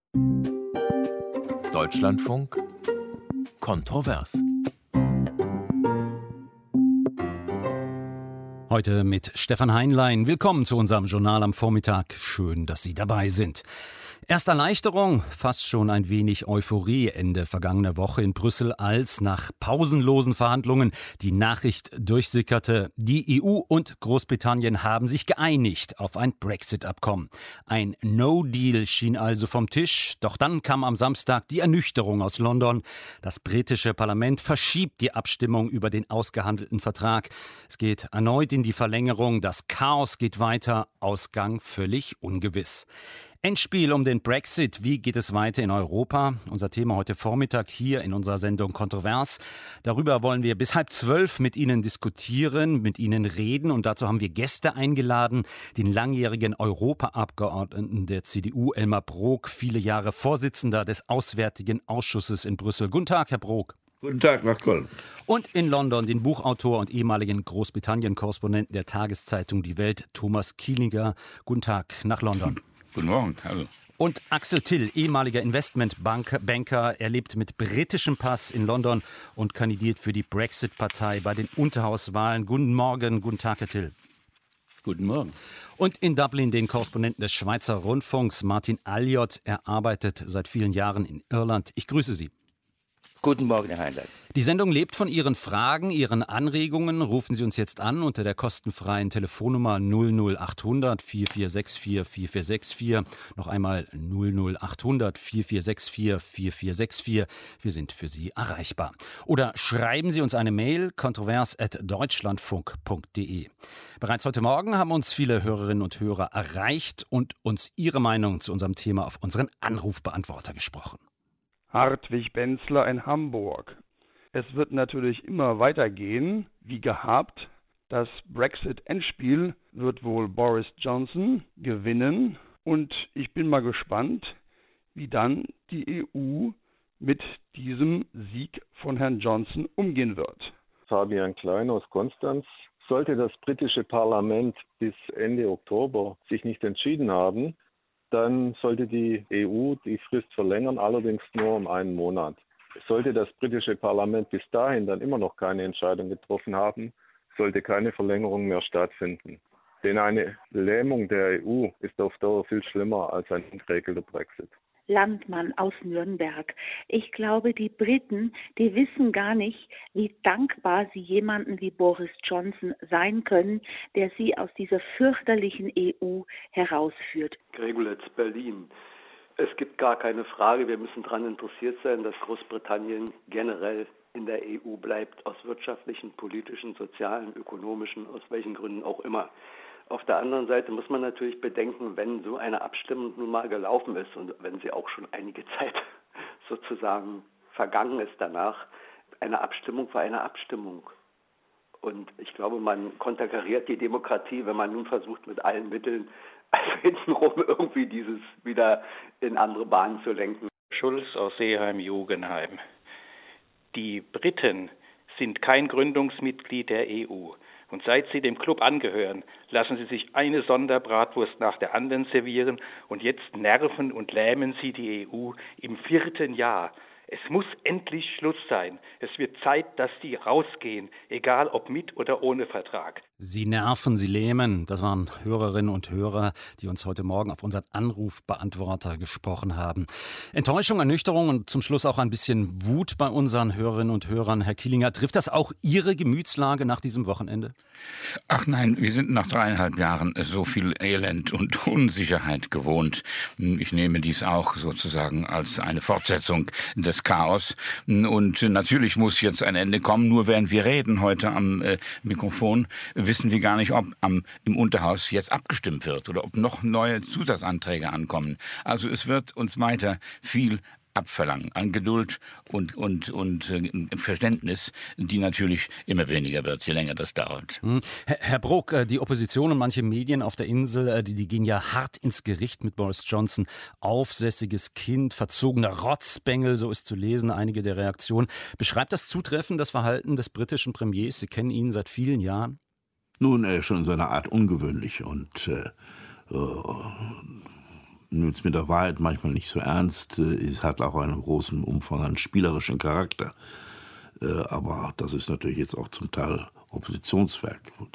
Deutschlandfunk kontrovers. Heute mit Stefan Heinlein. Willkommen zu unserem Journal am Vormittag. Schön, dass Sie dabei sind. Erst Erleichterung, fast schon ein wenig Euphorie Ende vergangener Woche in Brüssel, als nach pausenlosen Verhandlungen die Nachricht durchsickerte, die EU und Großbritannien haben sich geeinigt auf ein Brexit-Abkommen. Ein No-Deal schien also vom Tisch, doch dann kam am Samstag die Ernüchterung aus London. Das britische Parlament verschiebt die Abstimmung über den ausgehandelten Vertrag. Es geht erneut in die Verlängerung, das Chaos geht weiter, Ausgang völlig ungewiss. Endspiel um den Brexit. Wie geht es weiter in Europa? Unser Thema heute Vormittag hier in unserer Sendung Kontrovers. Darüber wollen wir bis 11:30 mit Ihnen diskutieren, mit Ihnen reden. Und dazu haben wir Gäste eingeladen. Den langjährigen Europaabgeordneten der CDU, Elmar Brok, viele Jahre Vorsitzender des Auswärtigen Ausschusses in Brüssel. Guten Tag, Herr Brok. Guten Tag nach Köln. Und in London den Buchautor und ehemaligen Großbritannien-Korrespondenten der Tageszeitung Die Welt, Thomas Kielinger. Guten Tag nach London. Guten Morgen, hallo. Und Axel Till, ehemaliger Investmentbanker, er lebt mit britischem Pass in London und kandidiert für die Brexit-Partei bei den Unterhauswahlen. Guten Morgen, guten Tag, Herr Till. Guten Morgen. Und in Dublin den Korrespondenten des Schweizer Rundfunks, Martin Alliot. Er arbeitet seit vielen Jahren in Irland. Ich grüße Sie. Guten Morgen, Herr Heinlein. Die Sendung lebt von Ihren Fragen, Ihren Anregungen. Rufen Sie uns jetzt an unter der kostenfreien Telefonnummer 00800 4464 4464. Noch einmal 00800 4464 4464. Wir sind für Sie erreichbar. Oder schreiben Sie uns eine Mail, kontrovers@deutschlandfunk.de. Bereits heute Morgen haben uns viele Hörerinnen und Hörer erreicht und uns ihre Meinung zu unserem Thema auf unseren Anrufbeantworter gesprochen. Hartwig Benzler in Hamburg. Es wird natürlich immer weitergehen, wie gehabt. Das Brexit-Endspiel wird wohl Boris Johnson gewinnen. Und ich bin mal gespannt, wie dann die EU mit diesem Sieg von Herrn Johnson umgehen wird. Fabian Klein aus Konstanz. Sollte das britische Parlament bis Ende Oktober sich nicht entschieden haben, dann sollte die EU die Frist verlängern, allerdings nur um einen Monat. Sollte das britische Parlament bis dahin dann immer noch keine Entscheidung getroffen haben, sollte keine Verlängerung mehr stattfinden. Denn eine Lähmung der EU ist auf Dauer viel schlimmer als ein ungeregelter Brexit. Landmann aus Nürnberg. Ich glaube, die Briten, die wissen gar nicht, wie dankbar sie jemanden wie Boris Johnson sein können, der sie aus dieser fürchterlichen EU herausführt. Gregulitz, Berlin. Es gibt gar keine Frage, wir müssen daran interessiert sein, dass Großbritannien generell in der EU bleibt, aus wirtschaftlichen, politischen, sozialen, ökonomischen, aus welchen Gründen auch immer. Auf der anderen Seite muss man natürlich bedenken, wenn so eine Abstimmung nun mal gelaufen ist und wenn sie auch schon einige Zeit sozusagen vergangen ist danach, eine Abstimmung war eine Abstimmung. Und ich glaube, man konterkariert die Demokratie, wenn man nun versucht, mit allen Mitteln hintenrum irgendwie dieses wieder in andere Bahnen zu lenken. Schulz aus Seeheim-Jugenheim. Die Briten sind kein Gründungsmitglied der EU. Und seit sie dem Club angehören, lassen sie sich eine Sonderbratwurst nach der anderen servieren und jetzt nerven und lähmen sie die EU im 4. Jahr. Es muss endlich Schluss sein. Es wird Zeit, dass die rausgehen, egal ob mit oder ohne Vertrag. Sie nerven, Sie lähmen. Das waren Hörerinnen und Hörer, die uns heute Morgen auf unseren Anrufbeantworter gesprochen haben. Enttäuschung, Ernüchterung und zum Schluss auch ein bisschen Wut bei unseren Hörerinnen und Hörern. Herr Kielinger, trifft das auch Ihre Gemütslage nach diesem Wochenende? Ach nein, wir sind nach 3,5 Jahren so viel Elend und Unsicherheit gewohnt. Ich nehme dies auch sozusagen als eine Fortsetzung des Chaos. Und natürlich muss jetzt ein Ende kommen. Nur während wir reden heute am Mikrofon, wissen wir gar nicht, ob im Unterhaus jetzt abgestimmt wird oder ob noch neue Zusatzanträge ankommen. Also es wird uns weiter viel abverlangen an Geduld und Verständnis, die natürlich immer weniger wird, je länger das dauert. Herr Brok, die Opposition und manche Medien auf der Insel, die gehen ja hart ins Gericht mit Boris Johnson. Aufsässiges Kind, verzogener Rotzbengel, so ist zu lesen, einige der Reaktionen. Beschreibt das zutreffend das Verhalten des britischen Premiers? Sie kennen ihn seit vielen Jahren. Nun, er ist schon in seiner Art ungewöhnlich und nimmt es mit der Wahrheit manchmal nicht so ernst. Es hat auch einen großen Umfang an spielerischen Charakter. Aber das ist natürlich jetzt auch zum Teil Oppositionswerk, wo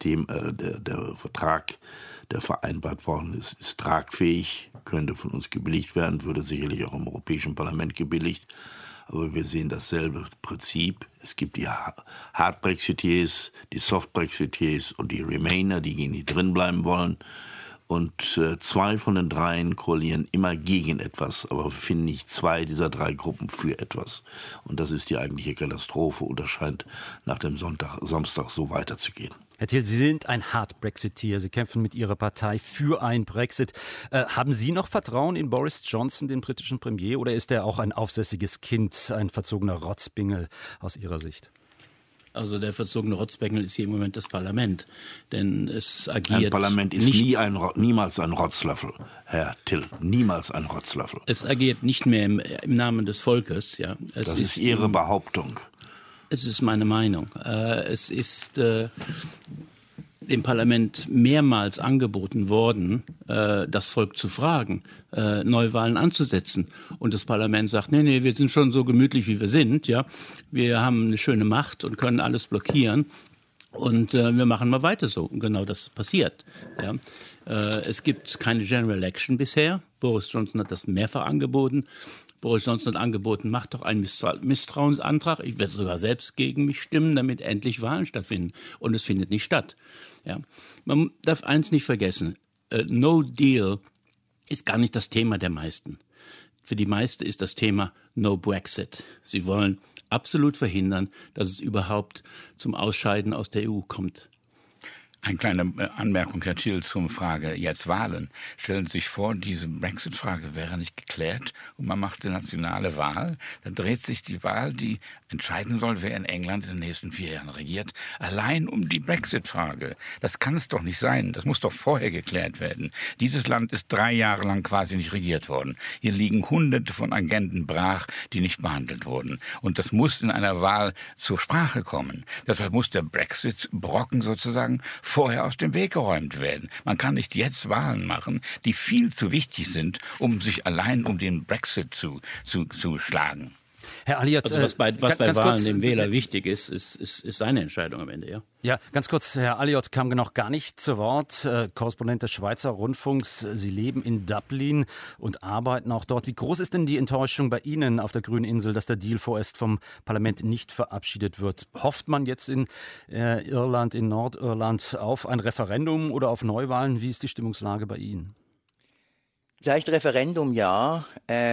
der Vertrag, der vereinbart worden ist, ist tragfähig, könnte von uns gebilligt werden, würde sicherlich auch im Europäischen Parlament gebilligt. Aber wir sehen dasselbe Prinzip. Es gibt die Hard-Brexiteers, die Soft-Brexiteers und die Remainer, die drin bleiben wollen. Und 2 von den 3 koalieren immer gegen etwas, aber finden nicht 2 dieser 3 Gruppen für etwas. Und das ist die eigentliche Katastrophe und das scheint nach dem Samstag so weiterzugehen. Herr Thiel, Sie sind ein Hard-Brexiteer. Sie kämpfen mit Ihrer Partei für einen Brexit. Haben Sie noch Vertrauen in Boris Johnson, den britischen Premier, oder ist er auch ein aufsässiges Kind, ein verzogener Rotzbengel aus Ihrer Sicht? Also der verzogene Rotzbengel ist hier im Moment das Parlament, denn es agiert. Ein Parlament ist niemals ein Rotzlöffel, Herr Thiel, niemals ein Rotzlöffel. Es agiert nicht mehr im Namen des Volkes. Ja. Das ist Ihre Behauptung. Es ist meine Meinung. Es ist dem Parlament mehrmals angeboten worden, das Volk zu fragen, Neuwahlen anzusetzen. Und das Parlament sagt, nee, wir sind schon so gemütlich, wie wir sind. Ja, wir haben eine schöne Macht und können alles blockieren. Und wir machen mal weiter so. Und genau das passiert. Ja. Es gibt keine General Election bisher. Boris Johnson hat das mehrfach angeboten. Boris Johnson hat angeboten, macht doch einen Misstrauensantrag. Ich werde sogar selbst gegen mich stimmen, damit endlich Wahlen stattfinden. Und es findet nicht statt. Ja. Man darf eins nicht vergessen. No Deal ist gar nicht das Thema der meisten. Für die meisten ist das Thema No Brexit. Sie wollen absolut verhindern, dass es überhaupt zum Ausscheiden aus der EU kommt. Eine kleine Anmerkung, Herr Thiel, zur Frage jetzt Wahlen. Stellen Sie sich vor, diese Brexit-Frage wäre nicht geklärt und man macht eine nationale Wahl. Dann dreht sich die Wahl, die entscheiden soll, wer in England in den nächsten 4 Jahren regiert, allein um die Brexit-Frage. Das kann es doch nicht sein. Das muss doch vorher geklärt werden. Dieses Land ist 3 Jahre lang quasi nicht regiert worden. Hier liegen Hunderte von Agenten brach, die nicht behandelt wurden. Und das muss in einer Wahl zur Sprache kommen. Deshalb muss der Brexit-Brocken sozusagen vorher aus dem Weg geräumt werden. Man kann nicht jetzt Wahlen machen, die viel zu wichtig sind, um sich allein um den Brexit zu schlagen. Herr Alliot, also was bei Wahlen dem Wähler wichtig ist seine Entscheidung am Ende, ja? Ja, ganz kurz, Herr Alliot kam noch gar nicht zu Wort. Korrespondent des Schweizer Rundfunks. Sie leben in Dublin und arbeiten auch dort. Wie groß ist denn die Enttäuschung bei Ihnen auf der grünen Insel, dass der Deal vorerst vom Parlament nicht verabschiedet wird? Hofft man jetzt in Irland, in Nordirland auf ein Referendum oder auf Neuwahlen? Wie ist die Stimmungslage bei Ihnen? Vielleicht Referendum, ja.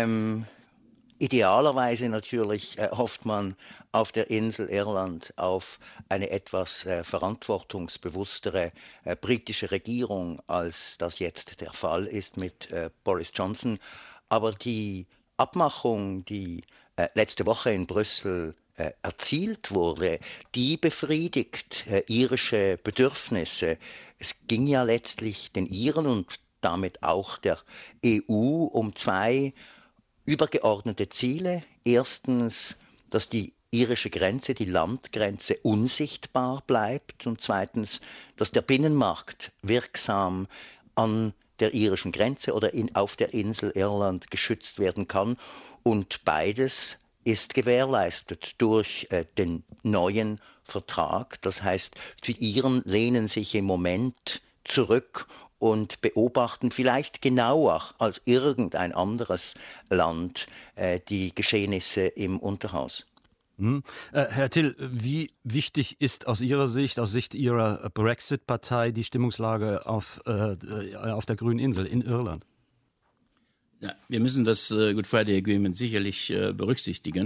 Idealerweise natürlich hofft man auf der Insel Irland auf eine etwas verantwortungsbewusstere britische Regierung, als das jetzt der Fall ist mit Boris Johnson. Aber die Abmachung, die letzte Woche in Brüssel erzielt wurde, die befriedigt irische Bedürfnisse. Es ging ja letztlich den Iren und damit auch der EU um 2 übergeordnete Ziele. Erstens, dass die irische Grenze, die Landgrenze unsichtbar bleibt und zweitens, dass der Binnenmarkt wirksam an der irischen Grenze oder auf der Insel Irland geschützt werden kann. Und beides ist gewährleistet durch den neuen Vertrag. Das heißt, die Iren lehnen sich im Moment zurück und beobachten vielleicht genauer als irgendein anderes Land die Geschehnisse im Unterhaus. Herr Thiel, wie wichtig ist aus Ihrer Sicht, aus Sicht Ihrer Brexit-Partei, die Stimmungslage auf der grünen Insel in Irland? Ja, wir müssen das Good Friday Agreement sicherlich berücksichtigen.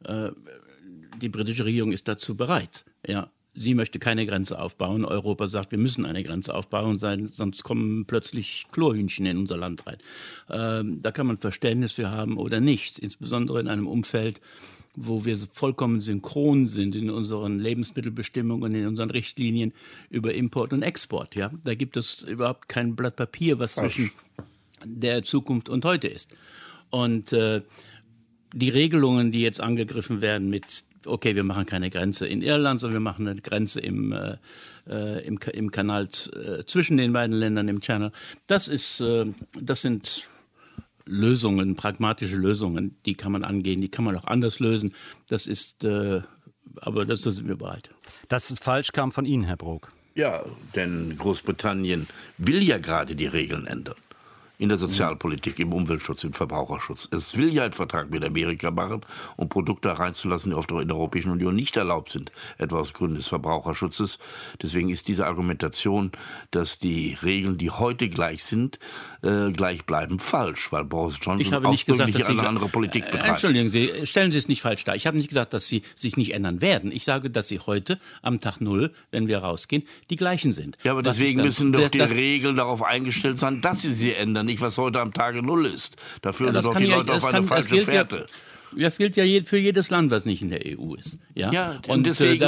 Die britische Regierung ist dazu bereit, ja. Sie möchte keine Grenze aufbauen. Europa sagt, wir müssen eine Grenze aufbauen, sonst kommen plötzlich Chlorhühnchen in unser Land rein. Da kann man Verständnis für haben oder nicht. Insbesondere in einem Umfeld, wo wir vollkommen synchron sind in unseren Lebensmittelbestimmungen, in unseren Richtlinien über Import und Export. Ja? Da gibt es überhaupt kein Blatt Papier, was zwischen der Zukunft und heute ist. Und die Regelungen, die jetzt angegriffen werden mit okay, wir machen keine Grenze in Irland, sondern wir machen eine Grenze im Kanal zwischen den beiden Ländern, im Channel. Das sind Lösungen, pragmatische Lösungen, die kann man angehen, die kann man auch anders lösen. Das ist, aber dazu sind wir bereit. Das ist falsch, kam von Ihnen, Herr Brok. Ja, denn Großbritannien will ja gerade die Regeln ändern. In der Sozialpolitik, im Umweltschutz, im Verbraucherschutz. Es will ja einen Vertrag mit Amerika machen, um Produkte reinzulassen, die in der Europäischen Union nicht erlaubt sind, etwa aus Gründen des Verbraucherschutzes. Deswegen ist diese Argumentation, dass die Regeln, die heute gleich sind, gleich bleiben, falsch, weil Boris Johnson ausdrücklich eine andere Politik betreibt. Entschuldigen Sie, stellen Sie es nicht falsch dar. Ich habe nicht gesagt, dass sie sich nicht ändern werden. Ich sage, dass sie heute am Tag 0, wenn wir rausgehen, die gleichen sind. Ja, aber deswegen müssen doch die Regeln darauf eingestellt sein, dass sie ändern. Nicht, was heute am Tage 0 ist. Da führen doch die Leute auf eine falsche Fährte. Das gilt ja für jedes Land, was nicht in der EU ist. Ja, und deswegen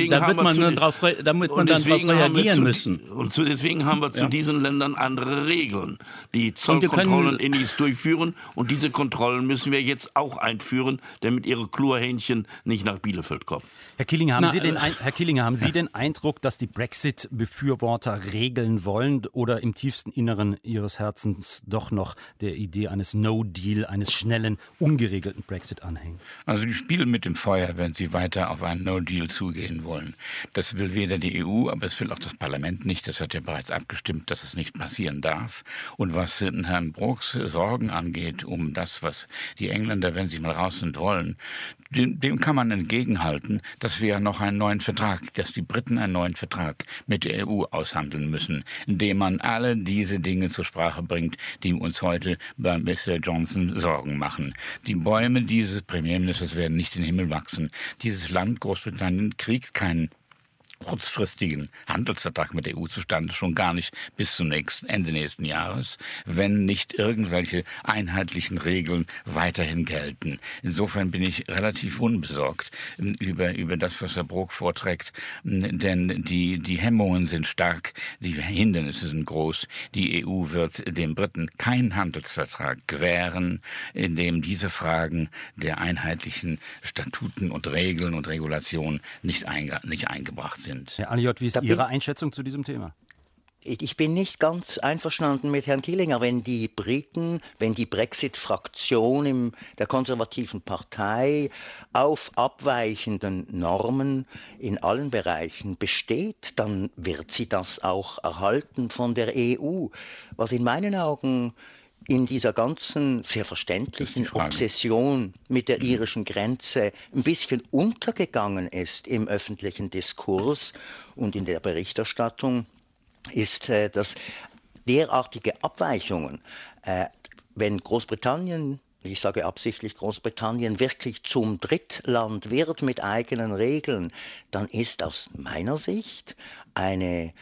darauf reagieren müssen. Und deswegen haben wir zu diesen Ländern andere Regeln, die Zollkontrollen durchführen. Und diese Kontrollen müssen wir jetzt auch einführen, damit ihre Chlorhähnchen nicht nach Bielefeld kommen. Herr Killinger, haben Sie den Eindruck, dass die Brexit-Befürworter Regeln wollen oder im tiefsten Inneren Ihres Herzens doch noch der Idee eines No-Deal, eines schnellen, ungeregelten Brexit anhängen? Also die spielen mit dem Feuer, wenn sie weiter auf einen No-Deal zugehen wollen. Das will weder die EU, aber es will auch das Parlament nicht. Das hat ja bereits abgestimmt, dass es nicht passieren darf. Und was Herrn Broks Sorgen angeht, um das, was die Engländer, wenn sie mal raus sind, wollen, dem kann man entgegenhalten, dass wir noch einen neuen Vertrag, dass die Briten einen neuen Vertrag mit der EU aushandeln müssen, indem man alle diese Dinge zur Sprache bringt, die uns heute bei Mr. Johnson Sorgen machen. Die Bäume dieses Premierministers werden nicht in den Himmel wachsen. Dieses Land, Großbritannien, kriegt keinen kurzfristigen Handelsvertrag mit der EU zustande, schon gar nicht bis zum Ende nächsten Jahres, wenn nicht irgendwelche einheitlichen Regeln weiterhin gelten. Insofern bin ich relativ unbesorgt über das, was Herr Brok vorträgt, denn die Hemmungen sind stark, die Hindernisse sind groß. Die EU wird den Briten keinen Handelsvertrag gewähren, in dem diese Fragen der einheitlichen Statuten und Regeln und Regulationen nicht eingebracht sind. Herr Alliot, wie ist Ihre Einschätzung zu diesem Thema? Ich bin nicht ganz einverstanden mit Herrn Killinger, wenn die Brexit-Fraktion der konservativen Partei auf abweichenden Normen in allen Bereichen besteht, dann wird sie das auch erhalten von der EU. Was in meinen Augen in dieser ganzen sehr verständlichen Obsession mit der irischen Grenze ein bisschen untergegangen ist im öffentlichen Diskurs und in der Berichterstattung, ist, dass derartige Abweichungen, wenn Großbritannien, ich sage absichtlich Großbritannien, wirklich zum Drittland wird mit eigenen Regeln, dann ist aus meiner Sicht eine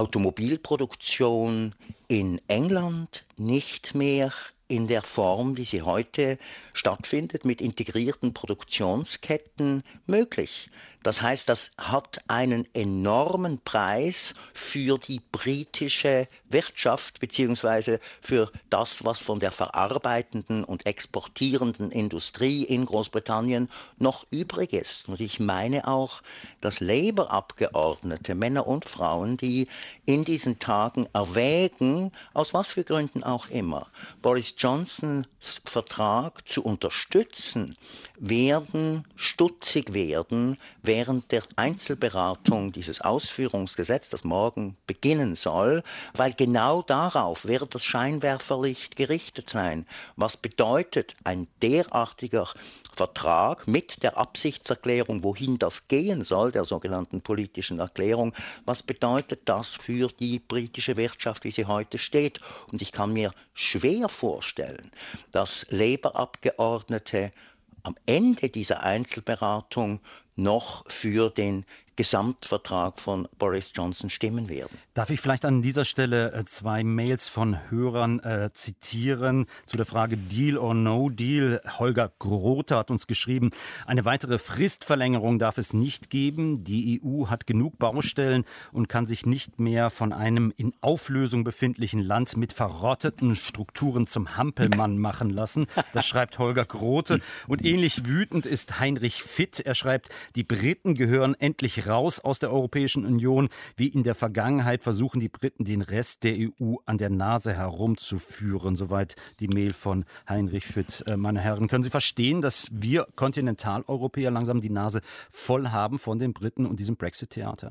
Automobilproduktion in England nicht mehr in der Form, wie sie heute stattfindet, mit integrierten Produktionsketten möglich. Das heißt, das hat einen enormen Preis für die britische Wirtschaft beziehungsweise für das, was von der verarbeitenden und exportierenden Industrie in Großbritannien noch übrig ist. Und ich meine auch, dass Labour-Abgeordnete, Männer und Frauen, die in diesen Tagen erwägen, aus was für Gründen auch immer, Boris Johnsons Vertrag zu unterstützen, werden stutzig werden während der Einzelberatung dieses Ausführungsgesetzes, das morgen beginnen soll, weil genau darauf wird das Scheinwerferlicht gerichtet sein. Was bedeutet ein derartiger Vertrag mit der Absichtserklärung, wohin das gehen soll, der sogenannten politischen Erklärung, was bedeutet das für die britische Wirtschaft, wie sie heute steht? Und ich kann mir schwer vorstellen, dass Labour-Abgeordnete am Ende dieser Einzelberatung noch für den Gesamtvertrag von Boris Johnson stimmen werden. Darf ich vielleicht an dieser Stelle 2 Mails von Hörern zitieren zu der Frage Deal or No Deal? Holger Grote hat uns geschrieben, eine weitere Fristverlängerung darf es nicht geben. Die EU hat genug Baustellen und kann sich nicht mehr von einem in Auflösung befindlichen Land mit verrotteten Strukturen zum Hampelmann machen lassen. Das schreibt Holger Grote. Und ähnlich wütend ist Heinrich Fitt. Er schreibt, die Briten gehören endlich raus aus der Europäischen Union. Wie in der Vergangenheit versuchen die Briten, den Rest der EU an der Nase herumzuführen. Soweit die Mail von Heinrich Fütt. Meine Herren, können Sie verstehen, dass wir Kontinentaleuropäer langsam die Nase voll haben von den Briten und diesem Brexit-Theater?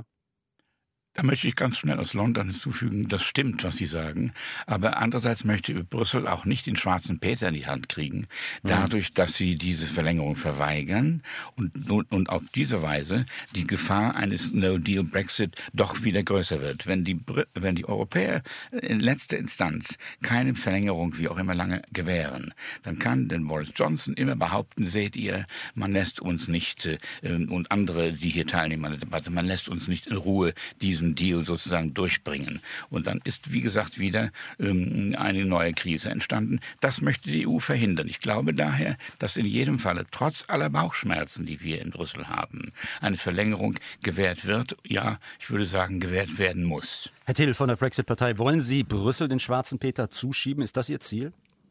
Da möchte ich ganz schnell aus London hinzufügen, das stimmt, was Sie sagen. Aber andererseits möchte Brüssel auch nicht den schwarzen Peter in die Hand kriegen, dadurch, dass sie diese Verlängerung verweigern und auf diese Weise die Gefahr eines No-Deal-Brexit doch wieder größer wird. Wenn die Europäer in letzter Instanz keine Verlängerung, wie auch immer lange, gewähren, dann kann denn Boris Johnson immer behaupten, seht ihr, man lässt uns nicht, und andere, die hier teilnehmen an der Debatte, man lässt uns nicht in Ruhe diesen Deal sozusagen durchbringen. Und dann ist, wie gesagt, wieder eine neue Krise entstanden. Das möchte die EU verhindern. Ich glaube daher, dass in jedem Falle, trotz aller Bauchschmerzen, die wir in Brüssel haben, eine Verlängerung gewährt wird. Ja, ich würde sagen, gewährt werden muss. Herr Till von der Brexit-Partei, wollen Sie Brüssel den schwarzen Peter zuschieben? Ist das Ihr Ziel?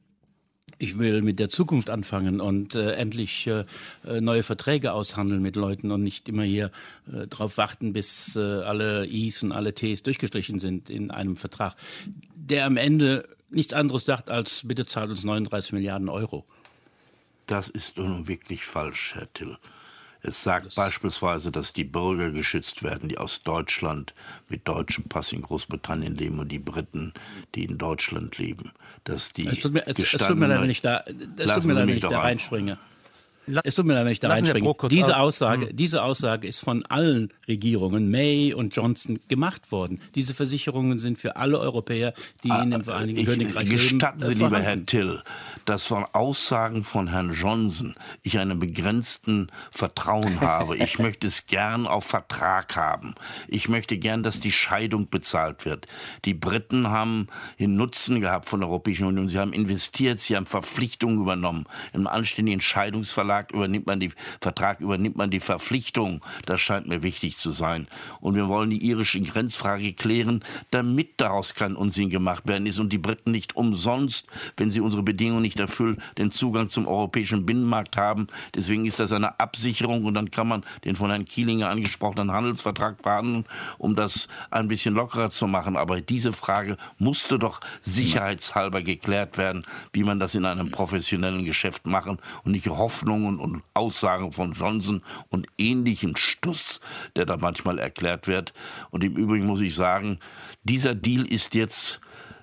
Ich will mit der Zukunft anfangen und endlich neue Verträge aushandeln mit Leuten und nicht immer hier darauf warten, bis alle I's und alle T's durchgestrichen sind in einem Vertrag, der am Ende nichts anderes sagt als, bitte zahlt uns 39 Milliarden Euro. Das ist nun wirklich falsch, Herr Till. Es sagt beispielsweise, dass die Bürger geschützt werden, die aus Deutschland mit deutschem Pass in Großbritannien leben und die Briten, die in Deutschland leben. Dass die es tut mir leid, wenn ich da reinspringe. Es tut mir leid, wenn ich da reinspringe. Diese Aussage ist von allen Regierungen, May und Johnson, gemacht worden. Diese Versicherungen sind für alle Europäer, die in dem Vereinigten Königreich leben. Gestatten Sie, lieber Herr Till, dass von Aussagen von Herrn Johnson ich einen begrenzten Vertrauen habe. Ich möchte es gern auf Vertrag haben. Ich möchte gern, dass die Scheidung bezahlt wird. Die Briten haben den Nutzen gehabt von der Europäischen Union. Sie haben investiert, sie haben Verpflichtungen übernommen. Im anständigen Scheidungsverlag übernimmt man die Verpflichtung. Das scheint mir wichtig zu sein. Und wir wollen die irische Grenzfrage klären, damit daraus kein Unsinn gemacht werden ist und die Briten nicht umsonst, wenn sie unsere Bedingungen nicht erfüllen, den Zugang zum europäischen Binnenmarkt haben. Deswegen ist das eine Absicherung und dann kann man den von Herrn Kielinger angesprochenen Handelsvertrag verhandeln, um das ein bisschen lockerer zu machen. Aber diese Frage musste doch sicherheitshalber geklärt werden, wie man das in einem professionellen Geschäft machen und nicht Hoffnungen und Aussagen von Johnson und ähnlichen Stuss, der da manchmal erklärt wird. Und im Übrigen muss ich sagen, dieser Deal ist jetzt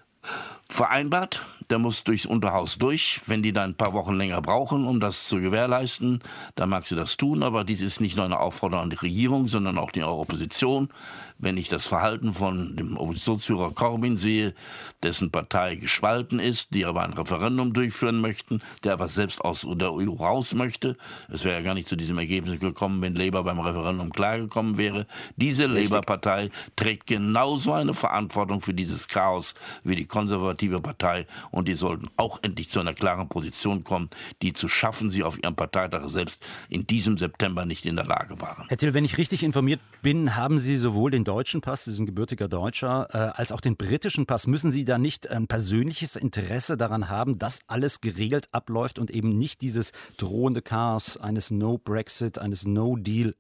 vereinbart. Der muss durchs Unterhaus durch. Wenn die da ein paar Wochen länger brauchen, um das zu gewährleisten, dann mag sie das tun. Aber dies ist nicht nur eine Aufforderung an die Regierung, sondern auch die Opposition. Wenn ich das Verhalten von dem Oppositionsführer Corbyn sehe, dessen Partei gespalten ist, die aber ein Referendum durchführen möchten, der aber selbst aus der EU raus möchte. Es wäre ja gar nicht zu diesem Ergebnis gekommen, wenn Labour beim Referendum klargekommen wäre. Diese Labour-Partei trägt genauso eine Verantwortung für dieses Chaos wie die konservative Partei. Und die sollten auch endlich zu einer klaren Position kommen, die zu schaffen sie auf ihrem Parteitag selbst in diesem September nicht in der Lage waren. Herr Till, wenn ich richtig informiert bin, haben Sie sowohl den deutschen Pass, Sie sind gebürtiger Deutscher, als auch den britischen Pass. Müssen Sie da nicht ein persönliches Interesse daran haben, dass alles geregelt abläuft und eben nicht dieses drohende Chaos eines No-Brexit, eines No-Deal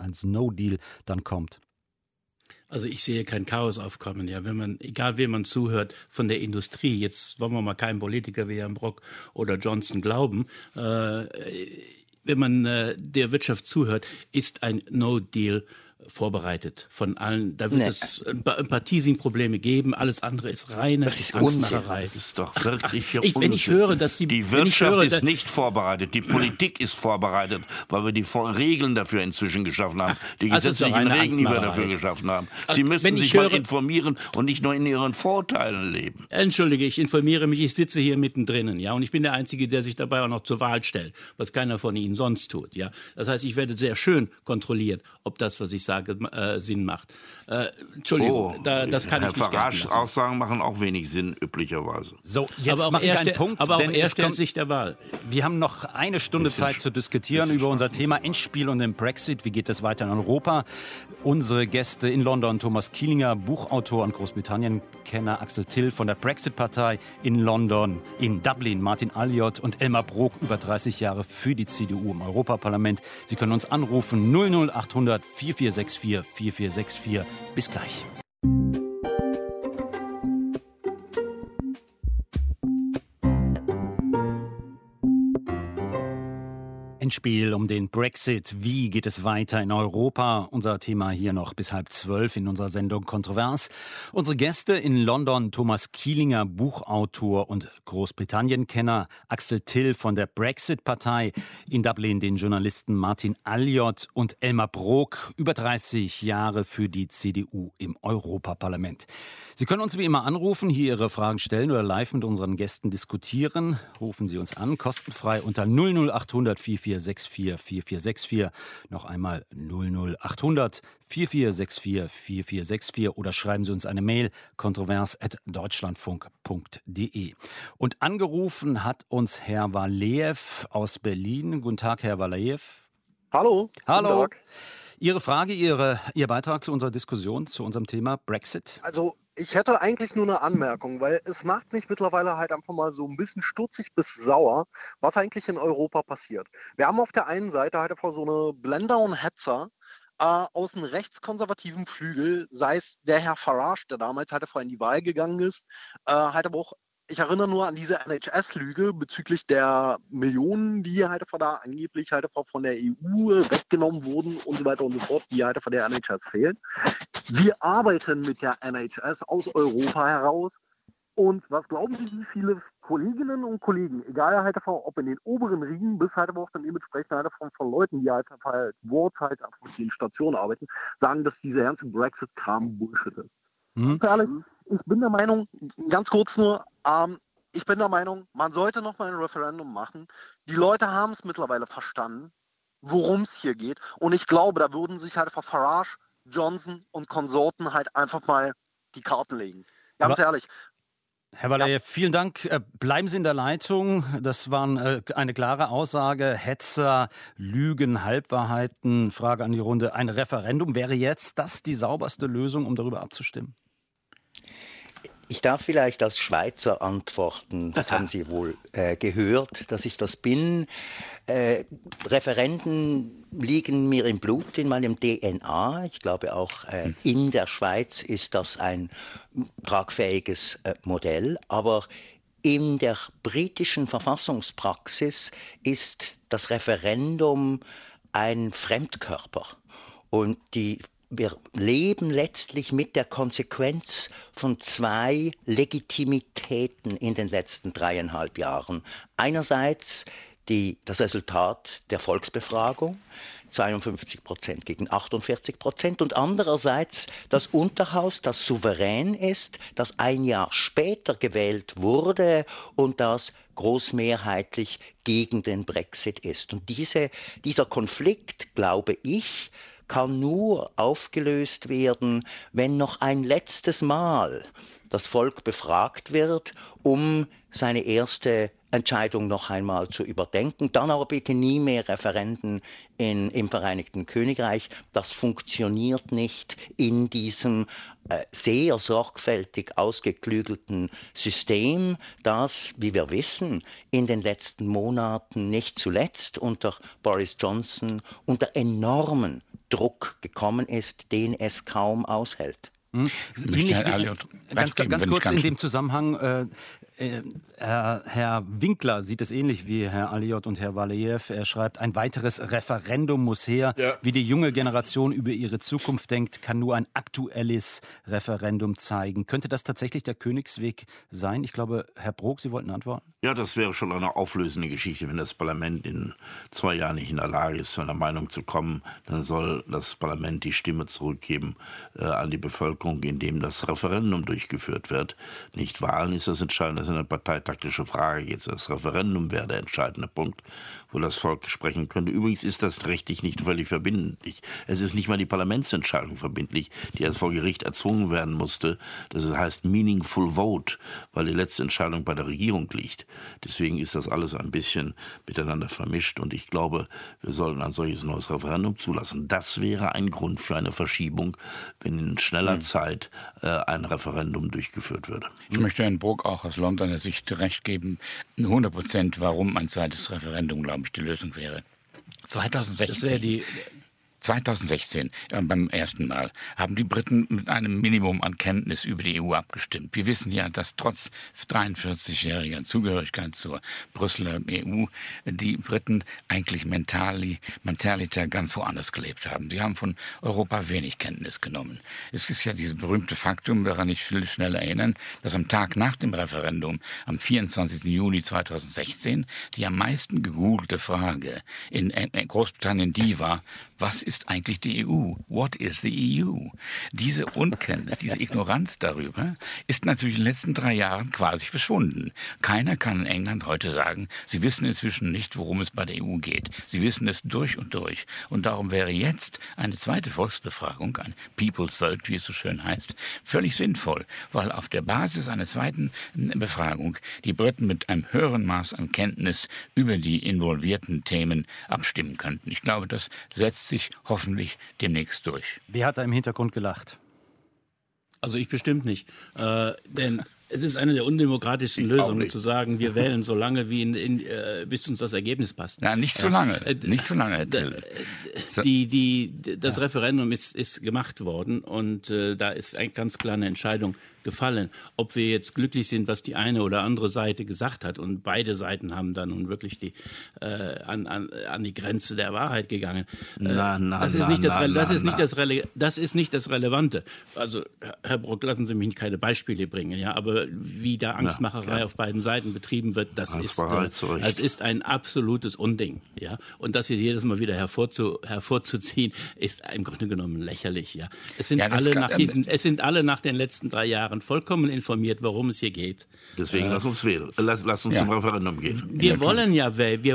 dann kommt? Also ich sehe kein Chaos aufkommen. Ja, egal wem man zuhört, von der Industrie, jetzt wollen wir mal keinem Politiker wie Herrn Brok oder Johnson glauben, wenn man der Wirtschaft zuhört, ist ein No-Deal vorbereitet von allen. Da wird es ein paar Teasing-Probleme geben. Alles andere ist reine Angstmacherei. Das ist doch wirklich wenn ich höre, dass die Wirtschaft ist nicht vorbereitet. Die Politik ist vorbereitet, weil wir die Regeln dafür inzwischen geschaffen haben. Die gesetzlichen Regeln, die wir dafür geschaffen haben. Sie müssen sich mal informieren und nicht nur in ihren Vorteilen leben. Entschuldige, ich informiere mich. Ich sitze hier mittendrin, ja, und ich bin der Einzige, der sich dabei auch noch zur Wahl stellt, was keiner von Ihnen sonst tut, ja. Das heißt, ich werde sehr schön kontrolliert, ob das, was ich sage, Sinn macht. Entschuldigung, das kann ich nicht Farage lassen. Aussagen machen auch wenig Sinn, üblicherweise. So, jetzt mache ich einen Punkt. Aber auch er stellt sich der Wahl. Wir haben noch eine Stunde Zeit zu diskutieren über unser Thema Endspiel und den Brexit. Wie geht es weiter in Europa? Unsere Gäste in London, Thomas Kielinger, Buchautor und Großbritannien-Kenner, Axel Till von der Brexit-Partei in London, in Dublin, Martin Alliot und Elmar Brok, über 30 Jahre für die CDU im Europaparlament. Sie können uns anrufen 00800 446 4464 4464. Bis gleich. Endspiel um den Brexit. Wie geht es weiter in Europa? Unser Thema hier noch bis 11:30 in unserer Sendung Kontrovers. Unsere Gäste in London: Thomas Kielinger, Buchautor und Großbritannien-Kenner, Axel Till von der Brexit-Partei, in Dublin den Journalisten Martin Alliot und Elmar Brok, über 30 Jahre für die CDU im Europaparlament. Sie können uns wie immer anrufen, hier Ihre Fragen stellen oder live mit unseren Gästen diskutieren. Rufen Sie uns an, kostenfrei unter 00800 4464 4464. Noch einmal 00800 4464 4464 oder schreiben Sie uns eine Mail, kontrovers@deutschlandfunk.de. Und angerufen hat uns Herr Waleev aus Berlin. Guten Tag, Herr Waleev. Hallo. Hallo. Guten Tag. Ihre Frage, Ihr Beitrag zu unserer Diskussion, zu unserem Thema Brexit? Also ich hätte eigentlich nur eine Anmerkung, weil es macht mich mittlerweile halt einfach mal so ein bisschen stutzig bis sauer, was eigentlich in Europa passiert. Wir haben auf der einen Seite halt einfach so eine Blender und Hetzer aus dem rechtskonservativen Flügel, sei es der Herr Farage, der damals halt einfach in die Wahl gegangen ist, halt aber auch, ich erinnere nur an diese NHS-Lüge bezüglich der Millionen, die halt da angeblich halt von der EU weggenommen wurden und so weiter und so fort, die halt von der NHS fehlen. Wir arbeiten mit der NHS aus Europa heraus. Und was glauben Sie, wie viele Kolleginnen und Kollegen, egal halt ob in den oberen Riegen bis halt auch dann dementsprechend halt von Leuten, die halt Worts halt auf den Stationen arbeiten, sagen, dass dieser ganze Brexit-Kram Bullshit ist. Ehrlich, ich bin der Meinung, ganz kurz nur, ich bin der Meinung, man sollte noch mal ein Referendum machen. Die Leute haben es mittlerweile verstanden, worum es hier geht. Und ich glaube, da würden sich halt Farage, Johnson und Konsorten halt einfach mal die Karten legen. Ganz ehrlich. Herr Waleev, vielen Dank. Bleiben Sie in der Leitung. Das war eine klare Aussage. Hetzer, Lügen, Halbwahrheiten. Frage an die Runde. Ein Referendum, wäre jetzt das die sauberste Lösung, um darüber abzustimmen? Ich darf vielleicht als Schweizer antworten, das haben Sie wohl gehört, dass ich das bin. Referenden liegen mir im Blut, in meinem DNA. Ich glaube auch in der Schweiz ist das ein tragfähiges Modell. Aber in der britischen Verfassungspraxis ist das Referendum ein Fremdkörper. Und wir leben letztlich mit der Konsequenz von zwei Legitimitäten in den letzten 3,5 Jahren. Einerseits das Resultat der Volksbefragung, 52% gegen 48%, und andererseits das Unterhaus, das souverän ist, das ein Jahr später gewählt wurde und das großmehrheitlich gegen den Brexit ist. Und dieser Konflikt, glaube ich, kann nur aufgelöst werden, wenn noch ein letztes Mal das Volk befragt wird, um seine erste Entscheidung noch einmal zu überdenken. Dann aber bitte nie mehr Referenden im Vereinigten Königreich. Das funktioniert nicht in diesem sehr sorgfältig ausgeklügelten System, das, wie wir wissen, in den letzten Monaten nicht zuletzt unter Boris Johnson unter enormen Druck gekommen ist, den es kaum aushält. Ganz kurz in dem Zusammenhang, Herr Winkler sieht es ähnlich wie Herr Alliot und Herr Waleev. Er schreibt, ein weiteres Referendum muss her. Ja. Wie die junge Generation über ihre Zukunft denkt, kann nur ein aktuelles Referendum zeigen. Könnte das tatsächlich der Königsweg sein? Ich glaube, Herr Brok, Sie wollten antworten? Ja, das wäre schon eine auflösende Geschichte. Wenn das Parlament in 2 Jahren nicht in der Lage ist, zu einer Meinung zu kommen, dann soll das Parlament die Stimme zurückgeben an die Bevölkerung, indem das Referendum durchgeführt wird. Nicht Wahlen ist das Entscheidende, das ist eine parteitaktische Frage. Jetzt das Referendum wäre der entscheidende Punkt, wo das Volk sprechen könnte. Übrigens ist das rechtlich nicht völlig verbindlich. Es ist nicht mal die Parlamentsentscheidung verbindlich, die erst vor Gericht erzwungen werden musste. Das heißt meaningful vote, weil die letzte Entscheidung bei der Regierung liegt. Deswegen ist das alles ein bisschen miteinander vermischt und ich glaube, wir sollten ein solches neues Referendum zulassen. Das wäre ein Grund für eine Verschiebung, wenn in schneller Zeit ein Referendum durchgeführt würde. Ich möchte Herrn Brok auch aus Londoner Sicht recht geben, 100%, warum ein zweites Referendum, glaube ich, die Lösung wäre. 2016. 2016, beim ersten Mal, haben die Briten mit einem Minimum an Kenntnis über die EU abgestimmt. Wir wissen ja, dass trotz 43-jähriger Zugehörigkeit zur Brüsseler EU die Briten eigentlich mentalitär ganz woanders gelebt haben. Sie haben von Europa wenig Kenntnis genommen. Es ist ja dieses berühmte Faktum, daran ich will schnell erinnern, dass am Tag nach dem Referendum, am 24. Juni 2016, die am meisten gegoogelte Frage in Großbritannien die war: Was ist eigentlich die EU? What is the EU? Diese Unkenntnis, diese Ignoranz darüber ist natürlich in den letzten 3 Jahren quasi verschwunden. Keiner kann in England heute sagen, sie wissen inzwischen nicht, worum es bei der EU geht. Sie wissen es durch und durch. Und darum wäre jetzt eine zweite Volksbefragung, ein People's Vote, wie es so schön heißt, völlig sinnvoll, weil auf der Basis einer zweiten Befragung die Briten mit einem höheren Maß an Kenntnis über die involvierten Themen abstimmen könnten. Ich glaube, das setzt sich hoffentlich demnächst durch. Wer hat da im Hintergrund gelacht? Also ich bestimmt nicht. Denn es ist eine der undemokratischsten Lösungen, zu sagen, wir wählen so lange, bis uns das Ergebnis passt. Ja, nicht so lange. Nicht so lange, Herr Till. Das Referendum ist gemacht worden und da ist eine ganz klare Entscheidung gefallen. Ob wir jetzt glücklich sind, was die eine oder andere Seite gesagt hat, und beide Seiten haben dann nun wirklich an die Grenze der Wahrheit gegangen. Das ist nicht das Relevante. Also, Herr Brok, lassen Sie mich keine Beispiele bringen, ja, aber wie da Angstmacherei auf beiden Seiten betrieben wird, das ist ein absolutes Unding, ja. Und das hier jedes Mal wieder hervorzuziehen, ist im Grunde genommen lächerlich, ja. Es sind alle nach den letzten 3 Jahren vollkommen informiert, worum es hier geht. Deswegen lass uns wählen. Lass uns zum Referendum gehen. Wir wollen ja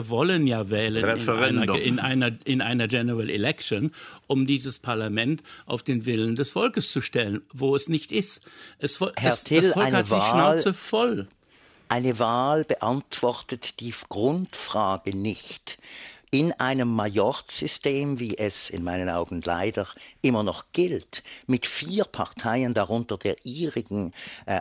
wählen in einer General Election, um dieses Parlament auf den Willen des Volkes zu stellen, wo es nicht ist. Das Volk hat die Schnauze voll. Eine Wahl beantwortet die Grundfrage nicht. In einem Majoritsystem, wie es in meinen Augen leider immer noch gilt, mit 4 Parteien, darunter der ihrigen,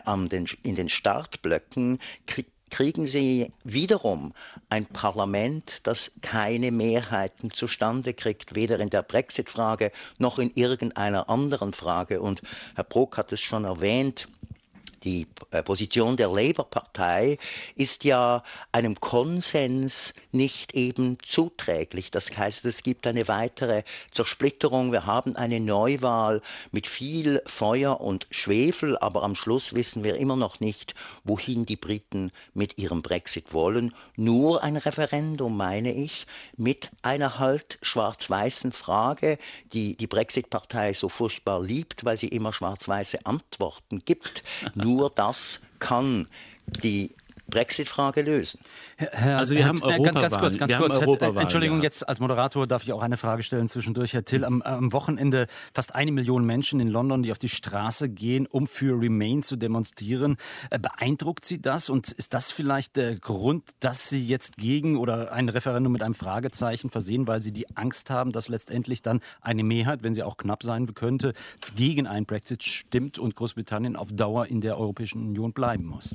in den Startblöcken, kriegen sie wiederum ein Parlament, das keine Mehrheiten zustande kriegt, weder in der Brexit-Frage noch in irgendeiner anderen Frage. Und Herr Brok hat es schon erwähnt, die Position der Labour-Partei ist ja einem Konsens nicht eben zuträglich. Das heißt, es gibt eine weitere Zersplitterung. Wir haben eine Neuwahl mit viel Feuer und Schwefel, aber am Schluss wissen wir immer noch nicht, wohin die Briten mit ihrem Brexit wollen. Nur ein Referendum, meine ich, mit einer halt schwarz-weißen Frage, die die Brexit-Partei so furchtbar liebt, weil sie immer schwarz-weiße Antworten gibt. Nur das kann die Brexit-Frage lösen. Also wir haben Europawahlen. Ganz kurz. Entschuldigung, jetzt als Moderator darf ich auch eine Frage stellen zwischendurch. Herr Till, am Wochenende fast 1 Million Menschen in London, die auf die Straße gehen, um für Remain zu demonstrieren. Beeindruckt Sie das? Und ist das vielleicht der Grund, dass Sie jetzt gegen oder ein Referendum mit einem Fragezeichen versehen, weil Sie die Angst haben, dass letztendlich dann eine Mehrheit, wenn sie auch knapp sein könnte, gegen einen Brexit stimmt und Großbritannien auf Dauer in der Europäischen Union bleiben muss?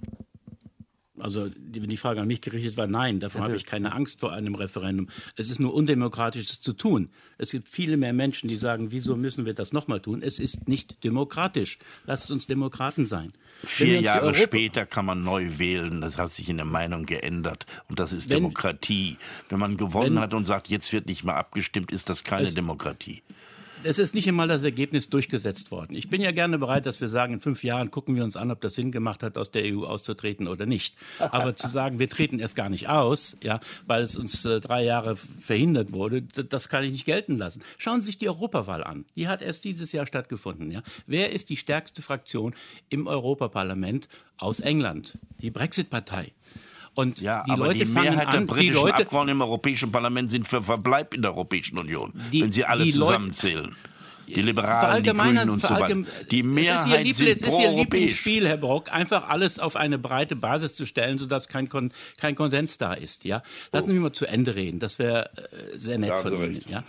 Also, wenn die Frage an mich gerichtet war, nein, davor habe ich keine Angst vor einem Referendum. Es ist nur undemokratisch, es zu tun. Es gibt viele mehr Menschen, die sagen, wieso müssen wir das nochmal tun? Es ist nicht demokratisch. Lasst uns Demokraten sein. 4 Jahre später kann man neu wählen. Das hat sich in der Meinung geändert. Und das ist Demokratie. Wenn man gewonnen hat und sagt, jetzt wird nicht mehr abgestimmt, ist das keine Demokratie. Es ist nicht einmal das Ergebnis durchgesetzt worden. Ich bin ja gerne bereit, dass wir sagen, in 5 Jahren gucken wir uns an, ob das Sinn gemacht hat, aus der EU auszutreten oder nicht. Aber zu sagen, wir treten erst gar nicht aus, ja, weil es uns 3 Jahre verhindert wurde, das kann ich nicht gelten lassen. Schauen Sie sich die Europawahl an. Die hat erst dieses Jahr stattgefunden. Ja. Wer ist die stärkste Fraktion im Europaparlament aus England? Die Brexit-Partei. Und ja, die aber Leute die Mehrheit der britischen Abgeordneten im Europäischen Parlament sind für Verbleib in der Europäischen Union, wenn sie alle zusammenzählen. Die Liberalen, die Grünen und so weiter. Die Mehrheit sind pro-europäisch. Es ist Ihr Lieblingsspiel, Herr Brok, einfach alles auf eine breite Basis zu stellen, sodass kein Konsens da ist. Ja? Lassen Sie mich mal zu Ende reden, das wäre sehr nett von Ihnen. Ja?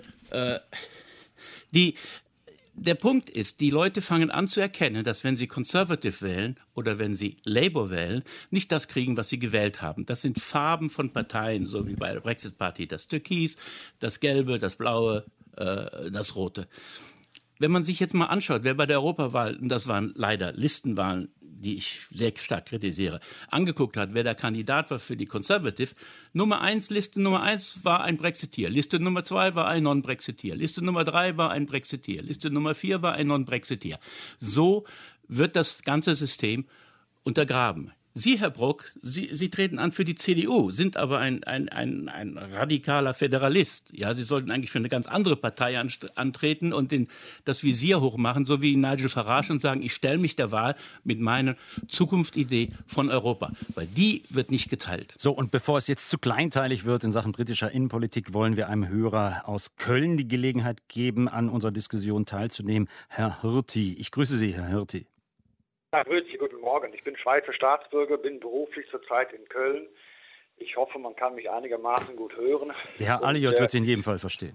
Der Punkt ist, die Leute fangen an zu erkennen, dass wenn sie Conservative wählen oder wenn sie Labour wählen, nicht das kriegen, was sie gewählt haben. Das sind Farben von Parteien, so wie bei der Brexit-Party das Türkis, das Gelbe, das Blaue, das Rote. Wenn man sich jetzt mal anschaut, wer bei der Europawahl, und das waren leider Listenwahlen, die ich sehr stark kritisiere, angeguckt hat, wer der Kandidat war für die Conservative, Liste Nummer 1 war ein Brexiteer, Liste Nummer 2 war ein Non-Brexiteer, Liste Nummer 3 war ein Brexiteer, Liste Nummer 4 war ein Non-Brexiteer. So wird das ganze System untergraben. Sie, Herr Brok, Sie treten an für die CDU, sind aber ein radikaler Föderalist. Ja, Sie sollten eigentlich für eine ganz andere Partei antreten und das Visier hochmachen, so wie Nigel Farage, und sagen, ich stelle mich der Wahl mit meiner Zukunftsidee von Europa. Weil die wird nicht geteilt. So, und bevor es jetzt zu kleinteilig wird in Sachen britischer Innenpolitik, wollen wir einem Hörer aus Köln die Gelegenheit geben, an unserer Diskussion teilzunehmen. Herr Hirti, ich grüße Sie, Herr Hirti. Herr Grüezi, guten Morgen. Ich bin Schweizer Staatsbürger, bin beruflich zurzeit in Köln. Ich hoffe, man kann mich einigermaßen gut hören. Der Herr Alliot wird Sie in jedem Fall verstehen.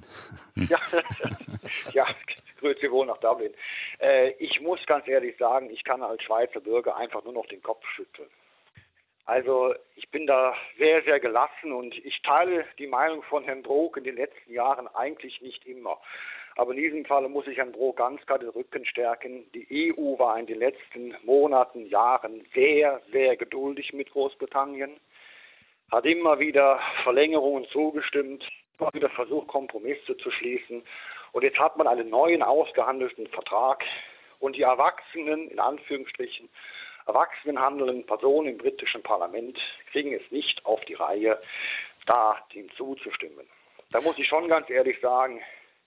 Ja, Grüezi wohl nach Dublin. Ich muss ganz ehrlich sagen, ich kann als Schweizer Bürger einfach nur noch den Kopf schütteln. Also ich bin da sehr, sehr gelassen und ich teile die Meinung von Herrn Brok in den letzten Jahren eigentlich nicht immer. Aber in diesem Fall muss ich Herrn Brok ganz klar den Rücken stärken. Die EU war in den letzten Monaten, Jahren sehr, sehr geduldig mit Großbritannien, hat immer wieder Verlängerungen zugestimmt, immer wieder versucht, Kompromisse zu schließen. Und jetzt hat man einen neuen ausgehandelten Vertrag und die Erwachsenen, in Anführungsstrichen, erwachsenen handelnden Personen im britischen Parlament kriegen es nicht auf die Reihe, da dem zuzustimmen. Da muss ich schon ganz ehrlich sagen,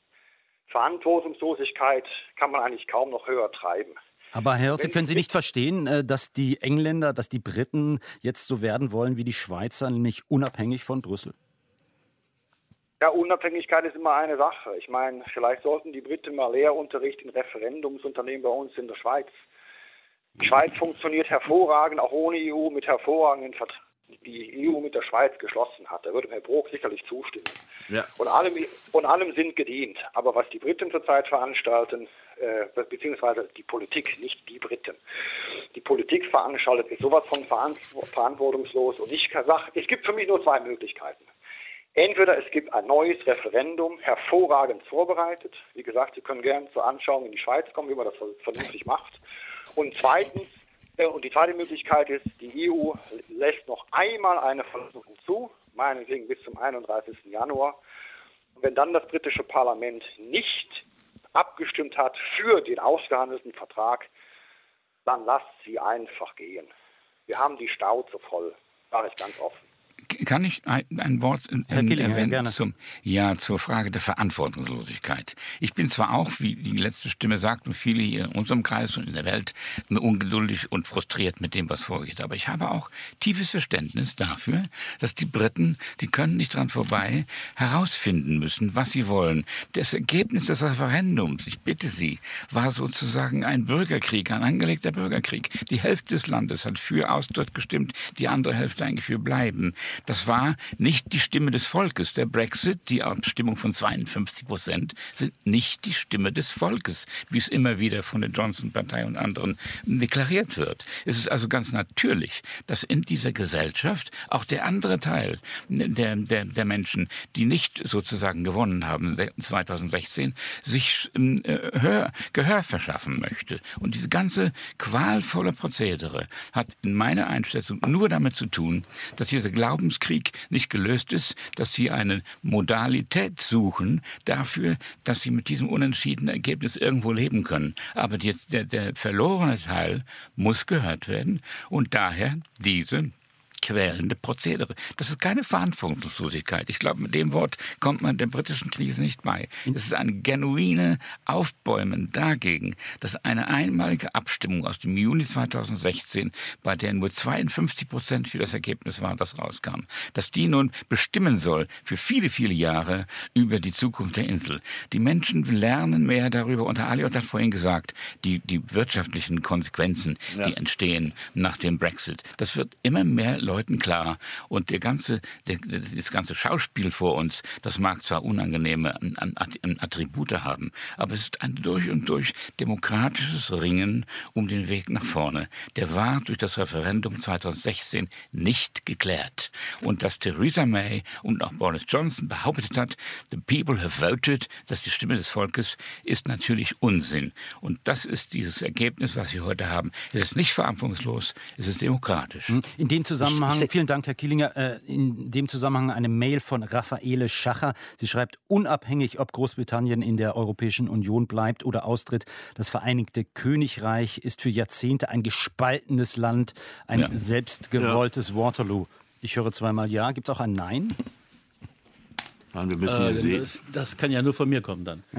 Verantwortungslosigkeit kann man eigentlich kaum noch höher treiben. Aber Herr Hirte, können Sie nicht verstehen, dass die Engländer, dass die Briten jetzt so werden wollen wie die Schweizer, nämlich unabhängig von Brüssel? Ja, Unabhängigkeit ist immer eine Sache. Ich meine, vielleicht sollten die Briten mal Lehrunterricht in Referendumsunternehmen bei uns in der Schweiz. Die Schweiz funktioniert hervorragend, auch ohne EU, mit hervorragenden Verträgen, die EU mit der Schweiz geschlossen hat. Da würde Herr Brok sicherlich zustimmen. Ja. Und allem sind gedient. Aber was die Briten zurzeit veranstalten, beziehungsweise die Politik, nicht die Briten. Die Politik veranstaltet ist sowas von verantwortungslos. Und ich sage, es gibt für mich nur zwei Möglichkeiten. Entweder es gibt ein neues Referendum, hervorragend vorbereitet. Wie gesagt, Sie können gerne zur Anschauung in die Schweiz kommen, wie man das vernünftig macht. Und zweitens, und die zweite Möglichkeit ist, die EU lässt noch einmal eine Verlängerung zu, meinetwegen bis zum 31. Januar. Und wenn dann das britische Parlament nicht abgestimmt hat für den ausgehandelten Vertrag, dann lasst sie einfach gehen. Wir haben die Schnauze voll, sage ich ganz offen. Kann ich ein Wort erwähnen zur Frage der Verantwortungslosigkeit? Ich bin zwar auch, wie die letzte Stimme sagt, und viele hier in unserem Kreis und in der Welt, ungeduldig und frustriert mit dem, was vorgeht. Aber ich habe auch tiefes Verständnis dafür, dass die Briten, sie können nicht dran vorbei, herausfinden müssen, was sie wollen. Das Ergebnis des Referendums, ich bitte Sie, war sozusagen ein Bürgerkrieg, ein angelegter Bürgerkrieg. Die Hälfte des Landes hat für Austritt gestimmt, die andere Hälfte eigentlich für Bleiben. Das war nicht die Stimme des Volkes. Der Brexit, die Abstimmung von 52%, sind nicht die Stimme des Volkes, wie es immer wieder von der Johnson-Partei und anderen deklariert wird. Es ist also ganz natürlich, dass in dieser Gesellschaft auch der andere Teil der Menschen, die nicht sozusagen gewonnen haben 2016, sich Gehör verschaffen möchte. Und diese ganze qualvolle Prozedere hat in meiner Einschätzung nur damit zu tun, dass dieser Glaubenskrieg nicht gelöst ist, dass sie eine Modalität suchen dafür, dass sie mit diesem unentschiedenen Ergebnis irgendwo leben können. Aber der verlorene Teil muss gehört werden und daher diese quälende Prozedere. Das ist keine Verantwortungslosigkeit. Ich glaube, mit dem Wort kommt man der britischen Krise nicht bei. Es ist ein genuine Aufbäumen dagegen, dass eine einmalige Abstimmung aus dem Juni 2016, bei der nur 52% für das Ergebnis war, das rauskam, dass die nun bestimmen soll für viele, viele Jahre über die Zukunft der Insel. Die Menschen lernen mehr darüber. Und Herr Alliot hat vorhin gesagt, die wirtschaftlichen Konsequenzen, die entstehen nach dem Brexit. Das wird immer mehr Leuten klar. Und das ganze Schauspiel vor uns, das mag zwar unangenehme Attribute haben, aber es ist ein durch und durch demokratisches Ringen um den Weg nach vorne. Der war durch das Referendum 2016 nicht geklärt. Und dass Theresa May und auch Boris Johnson behauptet hat, the people have voted, dass die Stimme des Volkes, ist natürlich Unsinn. Und das ist dieses Ergebnis, was wir heute haben. Es ist nicht verantwortungslos, es ist demokratisch. In dem Zusammenhang, vielen Dank, Herr Kielinger, in dem Zusammenhang eine Mail von Raffaele Schacher. Sie schreibt, unabhängig, ob Großbritannien in der Europäischen Union bleibt oder austritt, das Vereinigte Königreich ist für Jahrzehnte ein gespaltenes Land, ein selbstgewolltes Waterloo. Ich höre zweimal Ja. Gibt es auch ein Nein? Nein, wir müssen ja sehen. Das kann ja nur von mir kommen dann.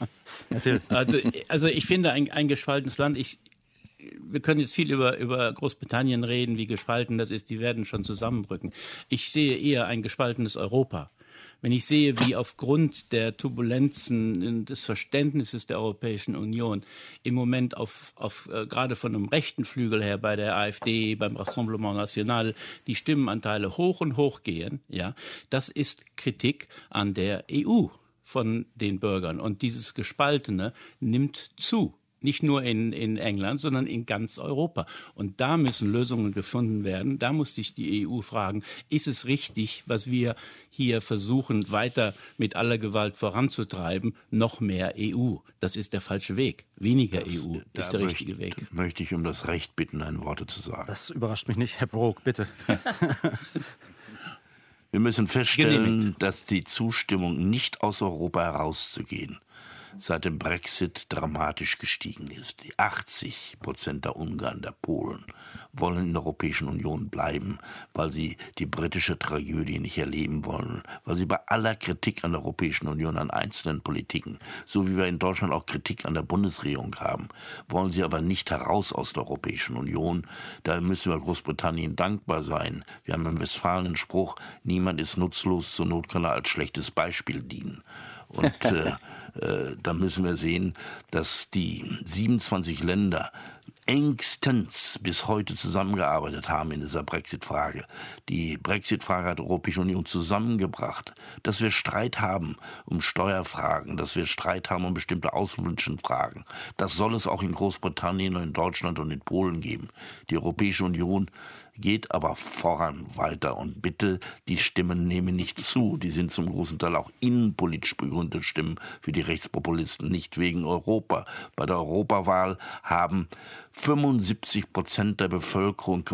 Also ich finde ein gespaltenes Land. Wir können jetzt viel über Großbritannien reden, wie gespalten das ist. Die werden schon zusammenrücken. Ich sehe eher ein gespaltenes Europa. Wenn ich sehe, wie aufgrund der Turbulenzen des Verständnisses der Europäischen Union im Moment gerade von einem rechten Flügel her bei der AfD, beim Rassemblement National, die Stimmenanteile hoch und hoch gehen, ja, das ist Kritik an der EU von den Bürgern. Und dieses Gespaltene nimmt zu. Nicht nur in England, sondern in ganz Europa. Und da müssen Lösungen gefunden werden. Da muss sich die EU fragen, ist es richtig, was wir hier versuchen, weiter mit aller Gewalt voranzutreiben, noch mehr EU. Das ist der falsche Weg. Weniger EU ist der richtige Weg. Möchte ich um das Recht bitten, ein Wort zu sagen. Das überrascht mich nicht. Herr Brok, bitte. Wir müssen feststellen, dass die Zustimmung, nicht aus Europa herauszugehen, seit dem Brexit dramatisch gestiegen ist. Die 80% der Ungarn, der Polen, wollen in der Europäischen Union bleiben, weil sie die britische Tragödie nicht erleben wollen, weil sie bei aller Kritik an der Europäischen Union, an einzelnen Politiken, so wie wir in Deutschland auch Kritik an der Bundesregierung haben, wollen sie aber nicht heraus aus der Europäischen Union. Da müssen wir Großbritannien dankbar sein. Wir haben im Westfalen einen Spruch, niemand ist nutzlos, zur Not kann er als schlechtes Beispiel dienen. Und da müssen wir sehen, dass die 27 Länder engstens bis heute zusammengearbeitet haben in dieser Brexit-Frage. Die Brexit-Frage hat die Europäische Union zusammengebracht. Dass wir Streit haben um Steuerfragen, dass wir Streit haben um bestimmte außenpolitischen Fragen, das soll es auch in Großbritannien und in Deutschland und in Polen geben. Die Europäische Union geht aber voran weiter. Und bitte, die Stimmen nehmen nicht zu. Die sind zum großen Teil auch innenpolitisch begründete Stimmen für die Rechtspopulisten, nicht wegen Europa. Bei der Europawahl haben 75% der Bevölkerung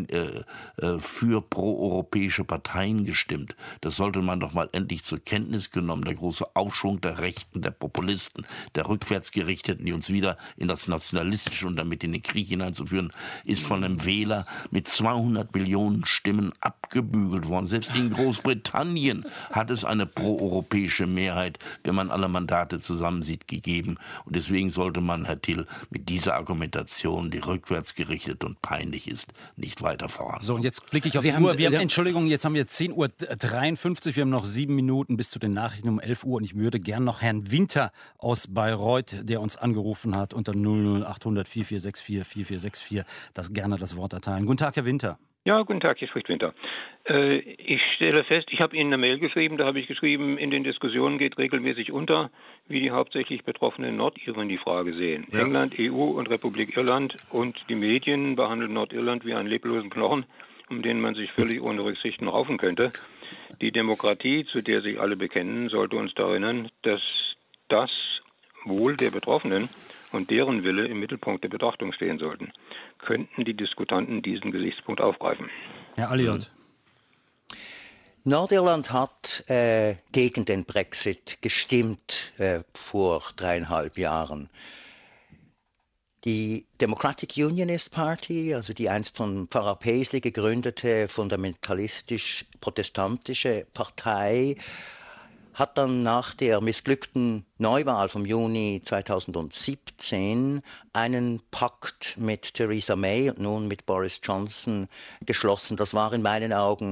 für proeuropäische Parteien gestimmt. Das sollte man doch mal endlich zur Kenntnis genommen. Der große Aufschwung der Rechten, der Populisten, der Rückwärtsgerichteten, die uns wieder in das Nationalistische und damit in den Krieg hineinzuführen, ist von einem Wähler mit 200 Millionen Stimmen abgebügelt worden. Selbst in Großbritannien hat es eine proeuropäische Mehrheit, wenn man alle Mandate zusammensieht, gegeben. Und deswegen sollte man, Herr Thiel, mit dieser Argumentation, die rückwärtsgerichtet und peinlich ist, nicht weiter voran. So, und jetzt blicke ich auf die Uhr. Entschuldigung, jetzt haben wir 10:53 Uhr. Wir haben noch 7 Minuten bis zu den Nachrichten um 11 Uhr. Und ich würde gern noch Herrn Winter aus Bayreuth, der uns angerufen hat, unter 00800 4464 4464, das Wort erteilen. Guten Tag, Herr Winter. Ja, guten Tag, hier spricht Winter. Ich stelle fest, ich habe Ihnen eine Mail geschrieben, da habe ich geschrieben, in den Diskussionen geht regelmäßig unter, wie die hauptsächlich betroffenen Nordiren die Frage sehen. Ja. England, EU und Republik Irland und die Medien behandeln Nordirland wie einen leblosen Knochen, um den man sich völlig ohne Rücksichten raufen könnte. Die Demokratie, zu der sich alle bekennen, sollte uns daran erinnern, dass das Wohl der Betroffenen und deren Wille im Mittelpunkt der Betrachtung stehen sollten. Könnten die Diskutanten diesen Gesichtspunkt aufgreifen? Herr Alliot. Nordirland hat gegen den Brexit gestimmt vor 3,5 Jahren. Die Democratic Unionist Party, also die einst von Pfarrer Paisley gegründete fundamentalistisch-protestantische Partei, hat dann nach der missglückten Neuwahl vom Juni 2017 einen Pakt mit Theresa May und nun mit Boris Johnson geschlossen. Das war in meinen Augen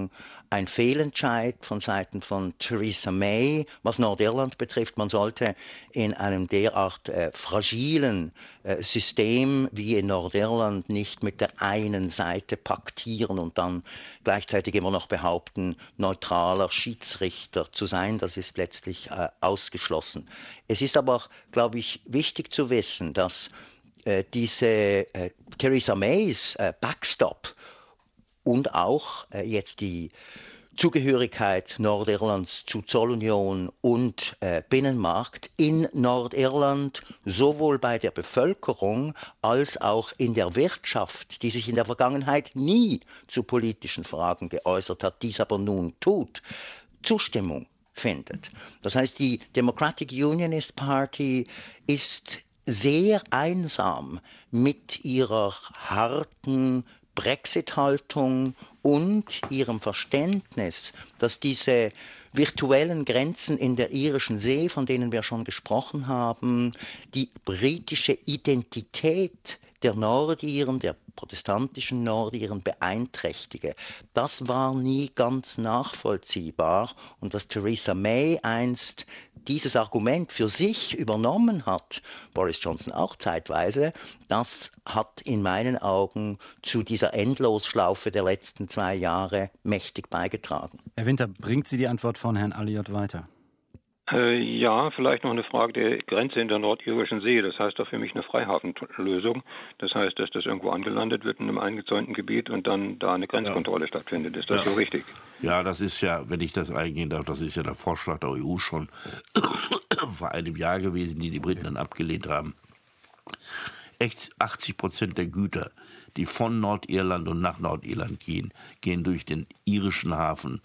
ein Fehlentscheid von Seiten von Theresa May, was Nordirland betrifft. Man sollte in einem derart fragilen System wie in Nordirland nicht mit der einen Seite paktieren und dann gleichzeitig immer noch behaupten, neutraler Schiedsrichter zu sein. Das ist letztlich ausgeschlossen. Es ist aber, glaube ich, wichtig zu wissen, dass diese Theresa Mays Backstop und auch jetzt die Zugehörigkeit Nordirlands zu Zollunion und Binnenmarkt in Nordirland sowohl bei der Bevölkerung als auch in der Wirtschaft, die sich in der Vergangenheit nie zu politischen Fragen geäußert hat, dies aber nun tut, Zustimmung findet. Das heißt, die Democratic Unionist Party ist sehr einsam mit ihrer harten Brexit-Haltung und ihrem Verständnis, dass diese virtuellen Grenzen in der irischen See, von denen wir schon gesprochen haben, die britische Identität der Nordiren, der protestantischen Nordiren beeinträchtige. Das war nie ganz nachvollziehbar und dass Theresa May einst dieses Argument für sich übernommen hat, Boris Johnson auch zeitweise, das hat in meinen Augen zu dieser Endlosschlaufe der letzten 2 Jahre mächtig beigetragen. Herr Winter, bringt Sie die Antwort von Herrn Alliot weiter? Ja, vielleicht noch eine Frage der Grenze in der nordirischen See. Das heißt doch für mich eine Freihafenlösung. Das heißt, dass das irgendwo angelandet wird in einem eingezäunten Gebiet und dann da eine Grenzkontrolle stattfindet. Ist das so richtig? Ja, das ist ja, wenn ich das eingehen darf, das ist ja der Vorschlag der EU schon vor einem Jahr gewesen, die Briten dann abgelehnt haben. 80% der Güter, die von Nordirland und nach Nordirland gehen durch den irischen Hafen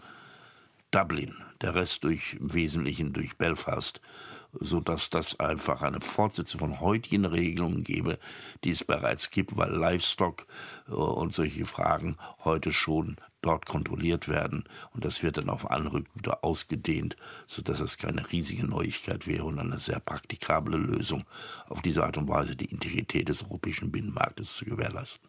Dublin, der Rest im Wesentlichen durch Belfast, sodass das einfach eine Fortsetzung von heutigen Regelungen gäbe, die es bereits gibt, weil Livestock und solche Fragen heute schon dort kontrolliert werden. Und das wird dann auf andere Güter ausgedehnt, sodass es keine riesige Neuigkeit wäre und eine sehr praktikable Lösung, auf diese Art und Weise die Integrität des europäischen Binnenmarktes zu gewährleisten.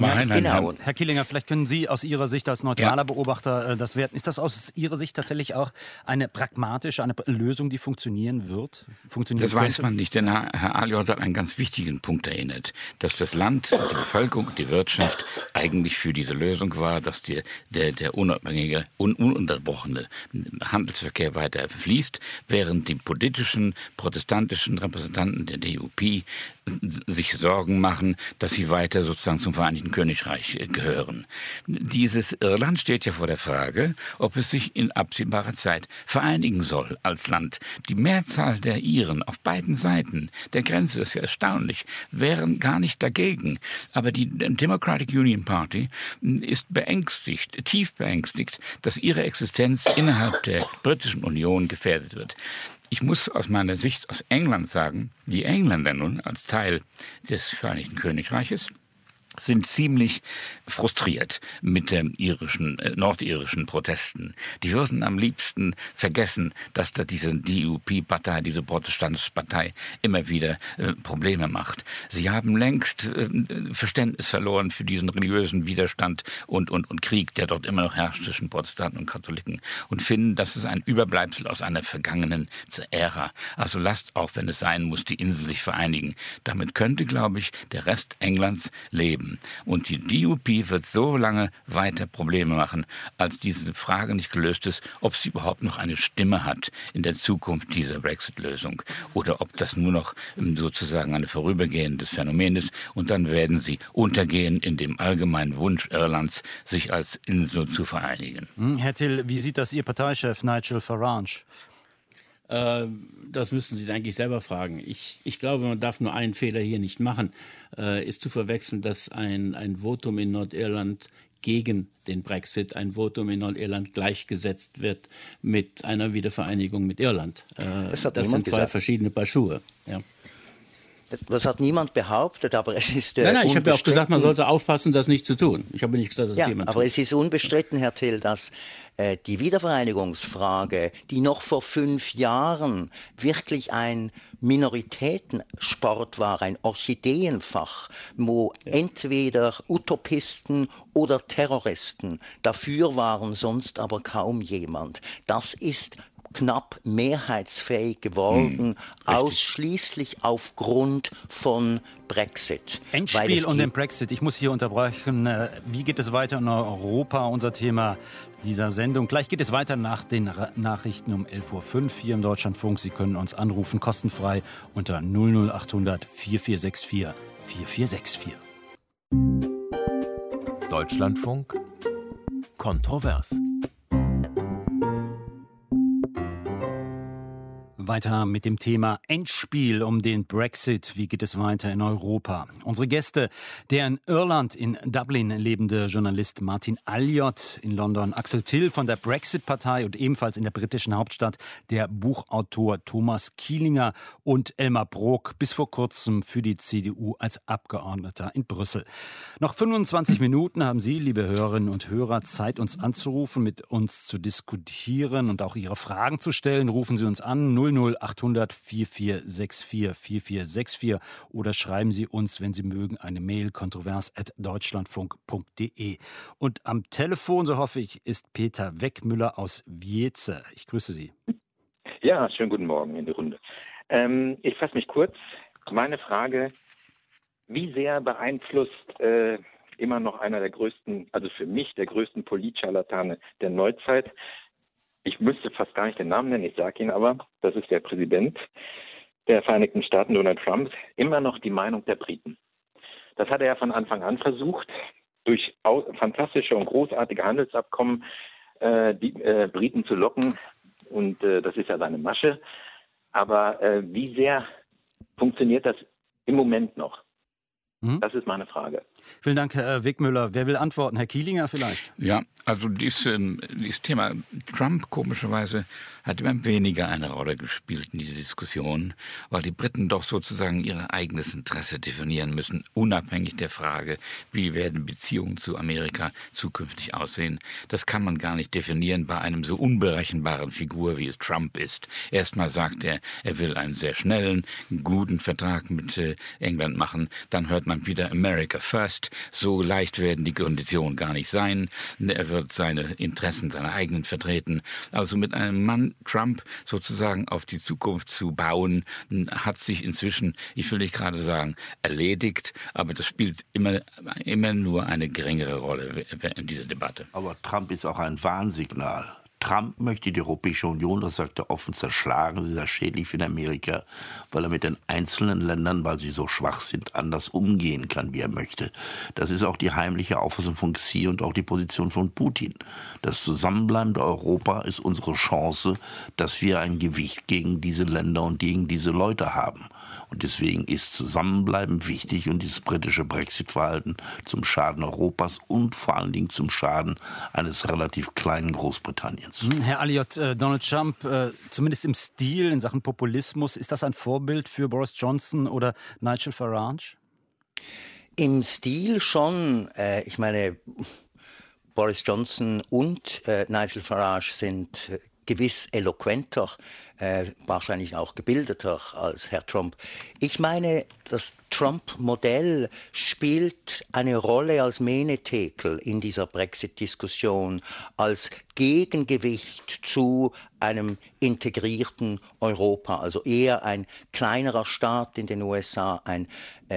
Herr Killinger, vielleicht können Sie aus Ihrer Sicht als neutraler Beobachter das werten. Ist das aus Ihrer Sicht tatsächlich auch eine pragmatische, eine Lösung, die funktionieren wird? Das weiß man nicht, denn Herr Alliot hat einen ganz wichtigen Punkt erinnert, dass das Land, die Bevölkerung und die Wirtschaft eigentlich für diese Lösung war, dass der unabhängige, ununterbrochene Handelsverkehr weiter fließt, während die politischen, protestantischen Repräsentanten der DUP sich Sorgen machen, dass sie weiter sozusagen zum Vereinigten Königreich gehören. Dieses Irland steht ja vor der Frage, ob es sich in absehbarer Zeit vereinigen soll als Land. Die Mehrzahl der Iren auf beiden Seiten der Grenze, ist ja erstaunlich, wären gar nicht dagegen. Aber die Democratic Union Party ist beängstigt, tief beängstigt, dass ihre Existenz innerhalb der britischen Union gefährdet wird. Ich muss aus meiner Sicht aus England sagen, die Engländer nun als Teil des Vereinigten Königreiches sind ziemlich frustriert mit den nordirischen Protesten. Die würden am liebsten vergessen, dass da diese DUP-Partei, diese protestantische Partei immer wieder Probleme macht. Sie haben längst Verständnis verloren für diesen religiösen Widerstand und Krieg, der dort immer noch herrscht zwischen Protestanten und Katholiken und finden, das ist ein Überbleibsel aus einer vergangenen Ära. Also lasst auch, wenn es sein muss, die Insel sich vereinigen. Damit könnte, glaube ich, der Rest Englands leben. Und die DUP wird so lange weiter Probleme machen, als diese Frage nicht gelöst ist, ob sie überhaupt noch eine Stimme hat in der Zukunft dieser Brexit-Lösung oder ob das nur noch sozusagen ein vorübergehendes Phänomen ist und dann werden sie untergehen in dem allgemeinen Wunsch Irlands, sich als Insel zu vereinigen. Herr Till, wie sieht das Ihr Parteichef Nigel Farage? Das müssen Sie eigentlich selber fragen. Ich glaube, man darf nur einen Fehler hier nicht machen, ist zu verwechseln, dass ein Votum in Nordirland gegen den Brexit, ein Votum in Nordirland gleichgesetzt wird mit einer Wiedervereinigung mit Irland. Das sind zwei verschiedene Paar Schuhe. Ja. Das hat niemand behauptet, aber es ist Nein, ich habe ja auch gesagt, man sollte aufpassen, das nicht zu tun. Ich habe nicht gesagt, dass jemand aber tut. es ist unbestritten, Herr Till, dass die Wiedervereinigungsfrage, die noch vor 5 Jahren wirklich ein Minoritätensport war, ein Orchideenfach, wo entweder Utopisten oder Terroristen dafür waren, sonst aber kaum jemand. Das ist knapp mehrheitsfähig geworden, ausschließlich aufgrund von Brexit. Endspiel und den Brexit. Ich muss hier unterbrechen. Wie geht es weiter in Europa? Unser Thema dieser Sendung. Gleich geht es weiter nach den Nachrichten um 11.05 Uhr hier im Deutschlandfunk. Sie können uns anrufen, kostenfrei unter 00800 4464 4464. Deutschlandfunk kontrovers. Weiter mit dem Thema Endspiel um den Brexit. Wie geht es weiter in Europa? Unsere Gäste, der in Irland, in Dublin lebende Journalist Martin Alliot, in London Axel Till von der Brexit-Partei und ebenfalls in der britischen Hauptstadt der Buchautor Thomas Kielinger und Elmar Brok, bis vor kurzem für die CDU als Abgeordneter in Brüssel. Noch 25 Minuten haben Sie, liebe Hörerinnen und Hörer, Zeit, uns anzurufen, mit uns zu diskutieren und auch Ihre Fragen zu stellen. Rufen Sie uns an 00800 4464 4464 oder schreiben Sie uns, wenn Sie mögen, eine Mail kontrovers@deutschlandfunk.de. Und am Telefon, so hoffe ich, ist Peter Weckmüller aus Wietze. Ich grüße Sie. Ja, schönen guten Morgen in die Runde. Ich fasse mich kurz. Meine Frage, wie sehr beeinflusst immer noch einer der größten, also für mich der größten Politscharlatane der Neuzeit, ich müsste fast gar nicht den Namen nennen, ich sage ihn aber, das ist der Präsident der Vereinigten Staaten, Donald Trump, immer noch die Meinung der Briten. Das hat er ja von Anfang an versucht, durch fantastische und großartige Handelsabkommen die Briten zu locken. Und das ist ja seine Masche. Aber wie sehr funktioniert das im Moment noch? Das ist meine Frage. Vielen Dank, Herr Weckmüller. Wer will antworten? Herr Kielinger vielleicht? Ja, also dieses Thema Trump komischerweise hat immer weniger eine Rolle gespielt in dieser Diskussion, weil die Briten doch sozusagen ihr eigenes Interesse definieren müssen, unabhängig der Frage, wie werden Beziehungen zu Amerika zukünftig aussehen. Das kann man gar nicht definieren bei einem so unberechenbaren Figur, wie es Trump ist. Erstmal sagt er will einen sehr schnellen, guten Vertrag mit England machen, dann hört man wieder America First. So leicht werden die Konditionen gar nicht sein. Er wird seine Interessen, seine eigenen vertreten. Also mit einem Mann Trump sozusagen auf die Zukunft zu bauen, hat sich inzwischen, ich will nicht gerade sagen, erledigt, aber das spielt immer nur eine geringere Rolle in dieser Debatte. Aber Trump ist auch ein Warnsignal. Trump möchte die Europäische Union, das sagt er offen, zerschlagen. Sie ist schädlich für Amerika, weil er mit den einzelnen Ländern, weil sie so schwach sind, anders umgehen kann, wie er möchte. Das ist auch die heimliche Auffassung von Xi und auch die Position von Putin. Das zusammenbleibende Europa ist unsere Chance, dass wir ein Gewicht gegen diese Länder und gegen diese Leute haben. Und deswegen ist Zusammenbleiben wichtig und dieses britische Brexit-Verhalten zum Schaden Europas und vor allen Dingen zum Schaden eines relativ kleinen Großbritanniens. Herr Alliot, Donald Trump, zumindest im Stil in Sachen Populismus, ist das ein Vorbild für Boris Johnson oder Nigel Farage? Im Stil schon. Ich meine, Boris Johnson und Nigel Farage sind gewiss eloquenter, wahrscheinlich auch gebildeter als Herr Trump. Ich meine, das Trump-Modell spielt eine Rolle als Menetekel in dieser Brexit-Diskussion, als Gegengewicht zu einem integrierten Europa, also eher ein kleinerer Staat in den USA, ein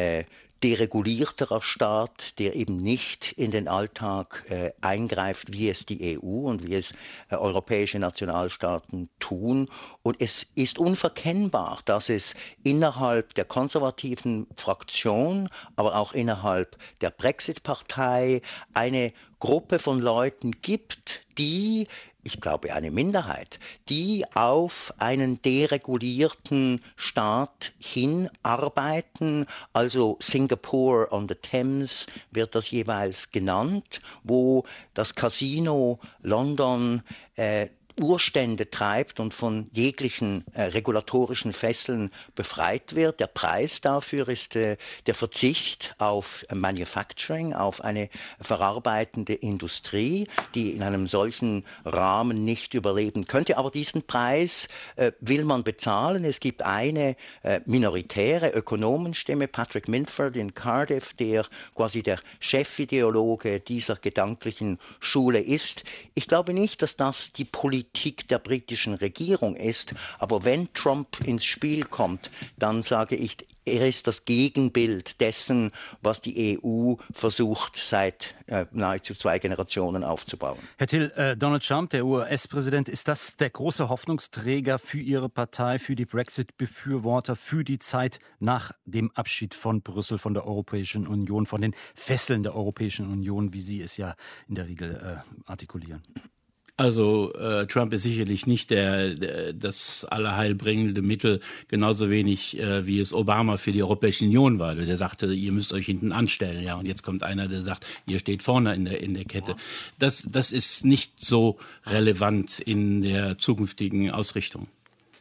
deregulierterer Staat, der eben nicht in den Alltag eingreift, wie es die EU und wie es europäische Nationalstaaten tun. Und es ist unverkennbar, dass es innerhalb der konservativen Fraktion, aber auch innerhalb der Brexit-Partei eine Gruppe von Leuten gibt, die, ich glaube eine Minderheit, die auf einen deregulierten Staat hinarbeiten. Also Singapore on the Thames wird das jeweils genannt, wo das Casino London Urstände treibt und von jeglichen regulatorischen Fesseln befreit wird. Der Preis dafür ist der Verzicht auf Manufacturing, auf eine verarbeitende Industrie, die in einem solchen Rahmen nicht überleben könnte. Aber diesen Preis will man bezahlen. Es gibt eine minoritäre Ökonomenstimme, Patrick Minford in Cardiff, der quasi der Chefideologe dieser gedanklichen Schule ist. Ich glaube nicht, dass das die Politik der britischen Regierung ist, aber wenn Trump ins Spiel kommt, dann sage ich, er ist das Gegenbild dessen, was die EU versucht, seit nahezu 2 Generationen aufzubauen. Herr Till, Donald Trump, der US-Präsident, ist das der große Hoffnungsträger für Ihre Partei, für die Brexit-Befürworter, für die Zeit nach dem Abschied von Brüssel, von der Europäischen Union, von den Fesseln der Europäischen Union, wie Sie es ja in der Regel artikulieren? Also Trump ist sicherlich nicht das allerheilbringende Mittel, genauso wenig wie es Obama für die Europäische Union war. Der sagte, ihr müsst euch hinten anstellen, ja. Und jetzt kommt einer, der sagt, ihr steht vorne in der Kette. Das ist nicht so relevant in der zukünftigen Ausrichtung.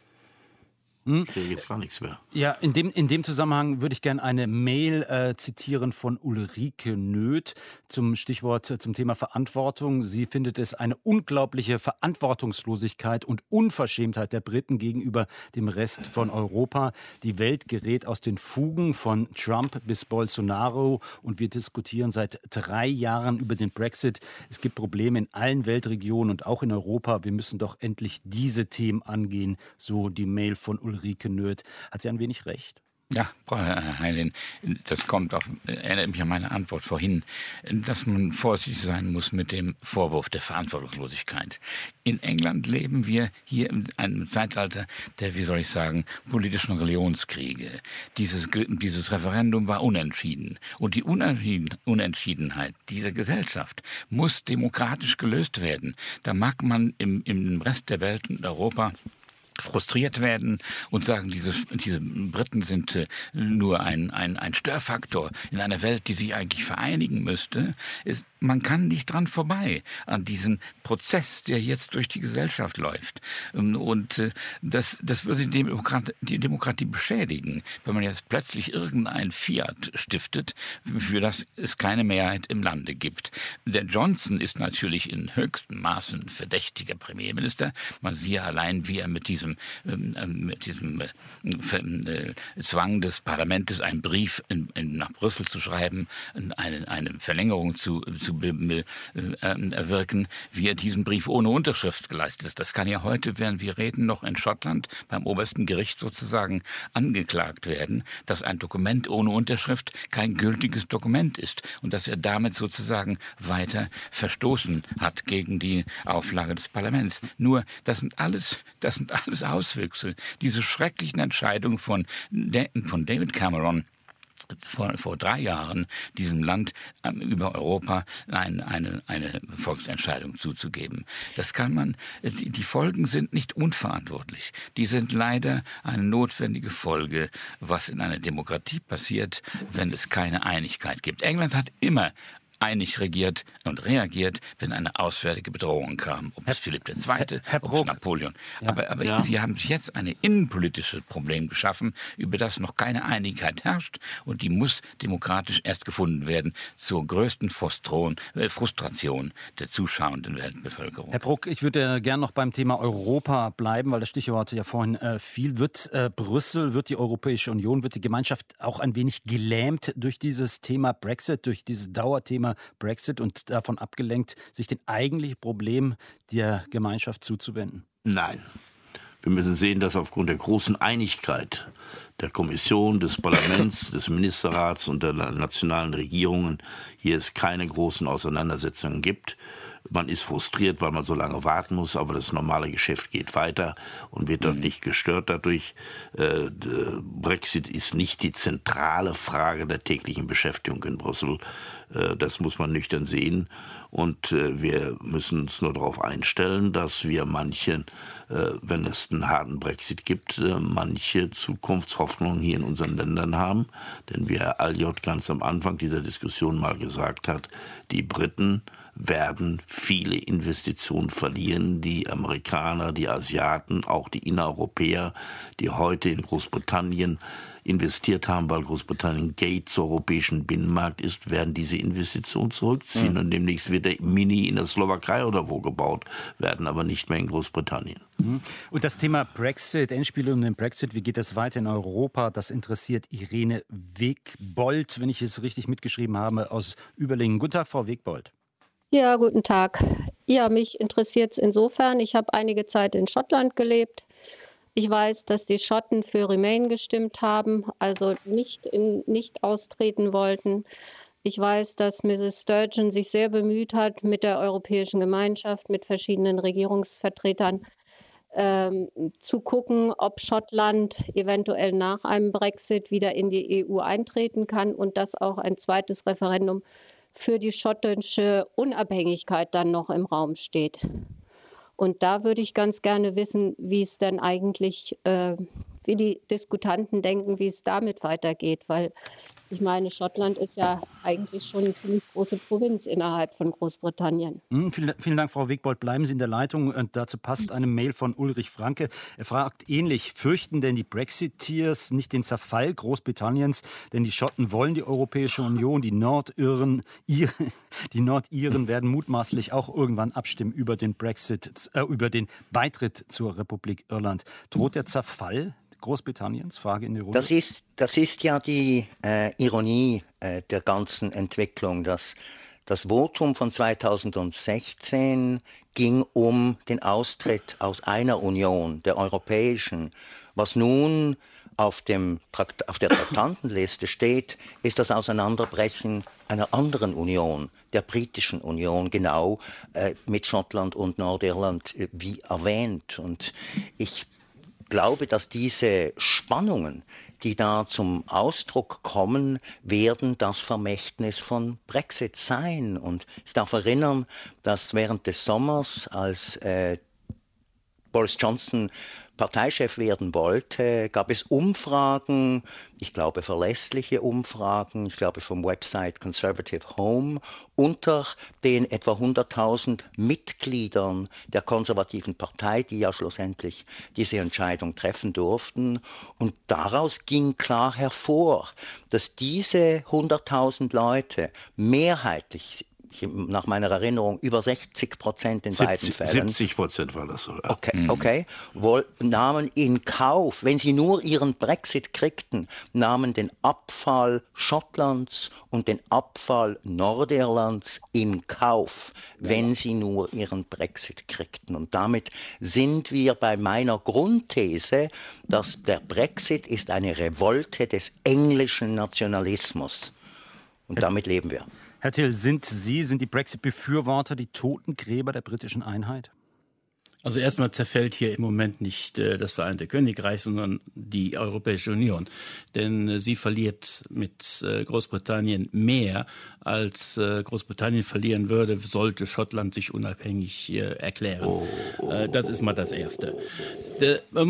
Hier geht's gar nichts mehr. Ja, in dem Zusammenhang würde ich gerne eine Mail zitieren von Ulrike Nöth zum Thema Verantwortung. Sie findet es eine unglaubliche Verantwortungslosigkeit und Unverschämtheit der Briten gegenüber dem Rest von Europa. Die Welt gerät aus den Fugen von Trump bis Bolsonaro und wir diskutieren seit 3 Jahren über den Brexit. Es gibt Probleme in allen Weltregionen und auch in Europa. Wir müssen doch endlich diese Themen angehen, so die Mail von Ulrike Nöth. Hat sie ein wenig recht? Ja, Frau Heilin, das erinnert mich an meine Antwort vorhin, dass man vorsichtig sein muss mit dem Vorwurf der Verantwortungslosigkeit. In England leben wir hier in einem Zeitalter der, wie soll ich sagen, politischen Religionskriege. Dieses Referendum war unentschieden. Und die Unentschiedenheit dieser Gesellschaft muss demokratisch gelöst werden. Da mag man im Rest der Welt und Europa frustriert werden und sagen, diese Briten sind nur ein Störfaktor in einer Welt, die sich eigentlich vereinigen müsste. Man kann nicht dran vorbei an diesem Prozess, der jetzt durch die Gesellschaft läuft. Und das würde die Demokratie beschädigen, wenn man jetzt plötzlich irgendein Fiat stiftet, für das es keine Mehrheit im Lande gibt. Der Johnson ist natürlich in höchstem Maße ein verdächtiger Premierminister. Man sieht allein, wie er mit diesem Zwang des Parlaments, einen Brief nach Brüssel zu schreiben, eine Verlängerung zu erwirken, wie er diesen Brief ohne Unterschrift geleistet hat. Das kann ja heute, während wir reden, noch in Schottland beim obersten Gericht sozusagen angeklagt werden, dass ein Dokument ohne Unterschrift kein gültiges Dokument ist und dass er damit sozusagen weiter verstoßen hat gegen die Auflage des Parlaments. Nur, das sind alles Auswüchse. Diese schrecklichen Entscheidungen von David Cameron, vor 3 Jahren diesem Land über Europa eine Volksentscheidung zuzugeben. Das kann man, die Folgen sind nicht unverantwortlich. Die sind leider eine notwendige Folge, was in einer Demokratie passiert, wenn es keine Einigkeit gibt. England hat immer einig regiert und reagiert, wenn eine auswärtige Bedrohung kam. Ob es Philipp II., ob es Napoleon. Ja. Aber Sie haben sich jetzt ein innenpolitisches Problem geschaffen, über das noch keine Einigkeit herrscht und die muss demokratisch erst gefunden werden, zur größten Frustration der zuschauenden Weltbevölkerung. Herr Bruck, ich würde gerne noch beim Thema Europa bleiben, weil das Stichwort ja vorhin fiel. Wird Brüssel, wird die Europäische Union, wird die Gemeinschaft auch ein wenig gelähmt durch dieses Thema Brexit, durch dieses Dauerthema Brexit und davon abgelenkt, sich den eigentlichen Problemen der Gemeinschaft zuzuwenden? Nein. Wir müssen sehen, dass aufgrund der großen Einigkeit der Kommission, des Parlaments, des Ministerrats und der nationalen Regierungen hier es keine großen Auseinandersetzungen gibt. Man ist frustriert, weil man so lange warten muss, aber das normale Geschäft geht weiter und wird dort nicht gestört dadurch. Brexit ist nicht die zentrale Frage der täglichen Beschäftigung in Brüssel. Das muss man nüchtern sehen. Und wir müssen uns nur darauf einstellen, dass wir wenn es einen harten Brexit gibt, manche Zukunftshoffnungen hier in unseren Ländern haben. Denn wie Herr Alliot ganz am Anfang dieser Diskussion mal gesagt hat, die Briten werden viele Investitionen verlieren. Die Amerikaner, die Asiaten, auch die Innereuropäer, die heute in Großbritannien investiert haben, weil Großbritannien Gate zur europäischen Binnenmarkt ist, werden diese Investitionen zurückziehen. Und demnächst wird der Mini in der Slowakei oder wo gebaut werden, aber nicht mehr in Großbritannien. Und das Thema Brexit, Endspiele und den Brexit, wie geht das weiter in Europa? Das interessiert Irene Wegbold, wenn ich es richtig mitgeschrieben habe, aus Überlingen. Guten Tag, Frau Wegbold. Ja, guten Tag. Ja, mich interessiert es insofern. Ich habe einige Zeit in Schottland gelebt. Ich weiß, dass die Schotten für Remain gestimmt haben, also nicht austreten wollten. Ich weiß, dass Mrs. Sturgeon sich sehr bemüht hat, mit der Europäischen Gemeinschaft, mit verschiedenen Regierungsvertretern zu gucken, ob Schottland eventuell nach einem Brexit wieder in die EU eintreten kann und dass auch ein zweites Referendum für die schottische Unabhängigkeit dann noch im Raum steht. Und da würde ich ganz gerne wissen, wie es denn eigentlich, wie die Diskutanten denken, wie es damit weitergeht. Weil ich meine, Schottland ist ja eigentlich schon eine ziemlich große Provinz innerhalb von Großbritannien. Vielen Dank, Frau Wegbold. Bleiben Sie in der Leitung. Und dazu passt eine Mail von Ulrich Franke. Er fragt ähnlich, fürchten denn die Brexiteers nicht den Zerfall Großbritanniens? Denn die Schotten wollen die Europäische Union, die Nordiren werden mutmaßlich auch irgendwann abstimmen über den über den Beitritt zur Republik Irland. Droht der Zerfall Großbritanniens? Frage in die Runde. Das ist ja die Ironie der ganzen Entwicklung. Das Votum von 2016 ging um den Austritt aus einer Union, der europäischen. Was nun auf der Traktantenliste steht, ist das Auseinanderbrechen einer anderen Union, der britischen Union, genau mit Schottland und Nordirland wie erwähnt. Und ich glaube, dass diese Spannungen, die da zum Ausdruck kommen, werden das Vermächtnis von Brexit sein. Und ich darf erinnern, dass während des Sommers, als Boris Johnson Parteichef werden wollte, gab es Umfragen, ich glaube verlässliche Umfragen, ich glaube vom Website Conservative Home, unter den etwa 100.000 Mitgliedern der konservativen Partei, die ja schlussendlich diese Entscheidung treffen durften. Und daraus ging klar hervor, dass diese 100.000 Leute mehrheitlich, nach meiner Erinnerung, über 60% in beiden Fällen. 70% war das so. Ja. Okay. Nahmen in Kauf, wenn sie nur ihren Brexit kriegten, nahmen den Abfall Schottlands und den Abfall Nordirlands in Kauf, wenn sie nur ihren Brexit kriegten. Und damit sind wir bei meiner Grundthese, dass der Brexit ist eine Revolte des englischen Nationalismus. Und damit leben wir. Herr Thiel, sind die Brexit-Befürworter die Totengräber der britischen Einheit? Also erstmal zerfällt hier im Moment nicht das Vereinigte Königreich, sondern die Europäische Union. Denn sie verliert mit Großbritannien mehr, als Großbritannien verlieren würde, sollte Schottland sich unabhängig erklären. Das ist mal das Erste. Man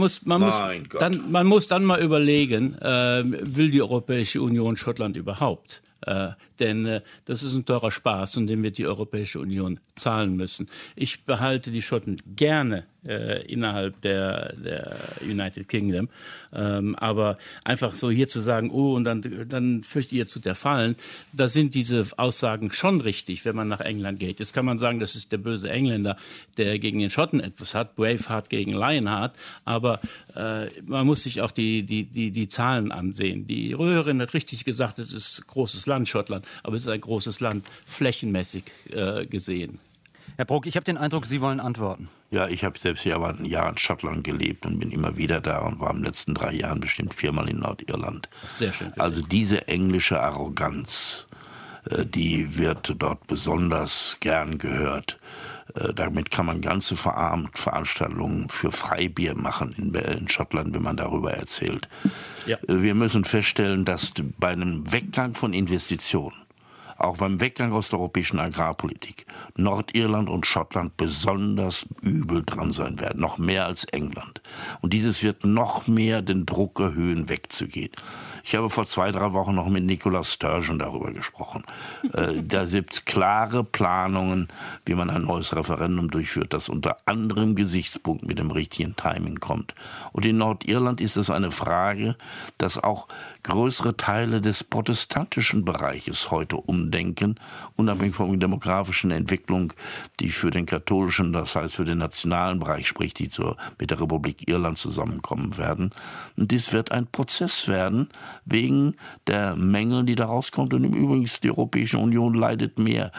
muss dann mal überlegen, will die Europäische Union Schottland überhaupt? Denn das ist ein teurer Spaß und den wird die Europäische Union zahlen müssen. Ich behalte die Schotten gerne innerhalb der United Kingdom, aber einfach so hier zu sagen, und dann fürchte ihr zu zerfallen, da sind diese Aussagen schon richtig, wenn man nach England geht. Jetzt kann man sagen, das ist der böse Engländer, der gegen den Schotten etwas hat, Braveheart gegen Lionheart, aber man muss sich auch die Zahlen ansehen. Die Röhrerin hat richtig gesagt, es ist ein großes Land, Schottland, aber es ist ein großes Land, flächenmäßig gesehen. Herr Brok, ich habe den Eindruck, Sie wollen antworten. Ja, ich habe selbst ja mal ein Jahr in Schottland gelebt und bin immer wieder da und war in den letzten 3 Jahren bestimmt 4-mal in Nordirland. Sehr schön. Also diese englische Arroganz, die wird dort besonders gern gehört. Damit kann man ganze Veranstaltungen für Freibier machen in Schottland, wenn man darüber erzählt. Ja. Wir müssen feststellen, dass bei einem Weggang von Investitionen auch beim Weggang aus der europäischen Agrarpolitik Nordirland und Schottland besonders übel dran sein werden, noch mehr als England. Und dieses wird noch mehr den Druck erhöhen, wegzugehen. Ich habe vor 2-3 Wochen noch mit Nicola Sturgeon darüber gesprochen. Da gibt es klare Planungen, wie man ein neues Referendum durchführt, das unter anderem Gesichtspunkt mit dem richtigen Timing kommt. Und in Nordirland ist es eine Frage, dass auch größere Teile des protestantischen Bereiches heute umdenken, unabhängig von der demografischen Entwicklung, die für den katholischen, das heißt für den nationalen Bereich spricht, die mit der Republik Irland zusammenkommen werden. Und dies wird ein Prozess werden, wegen der Mängel, die da rauskommt. Und im Übrigen ist die Europäische Union leidet mehr.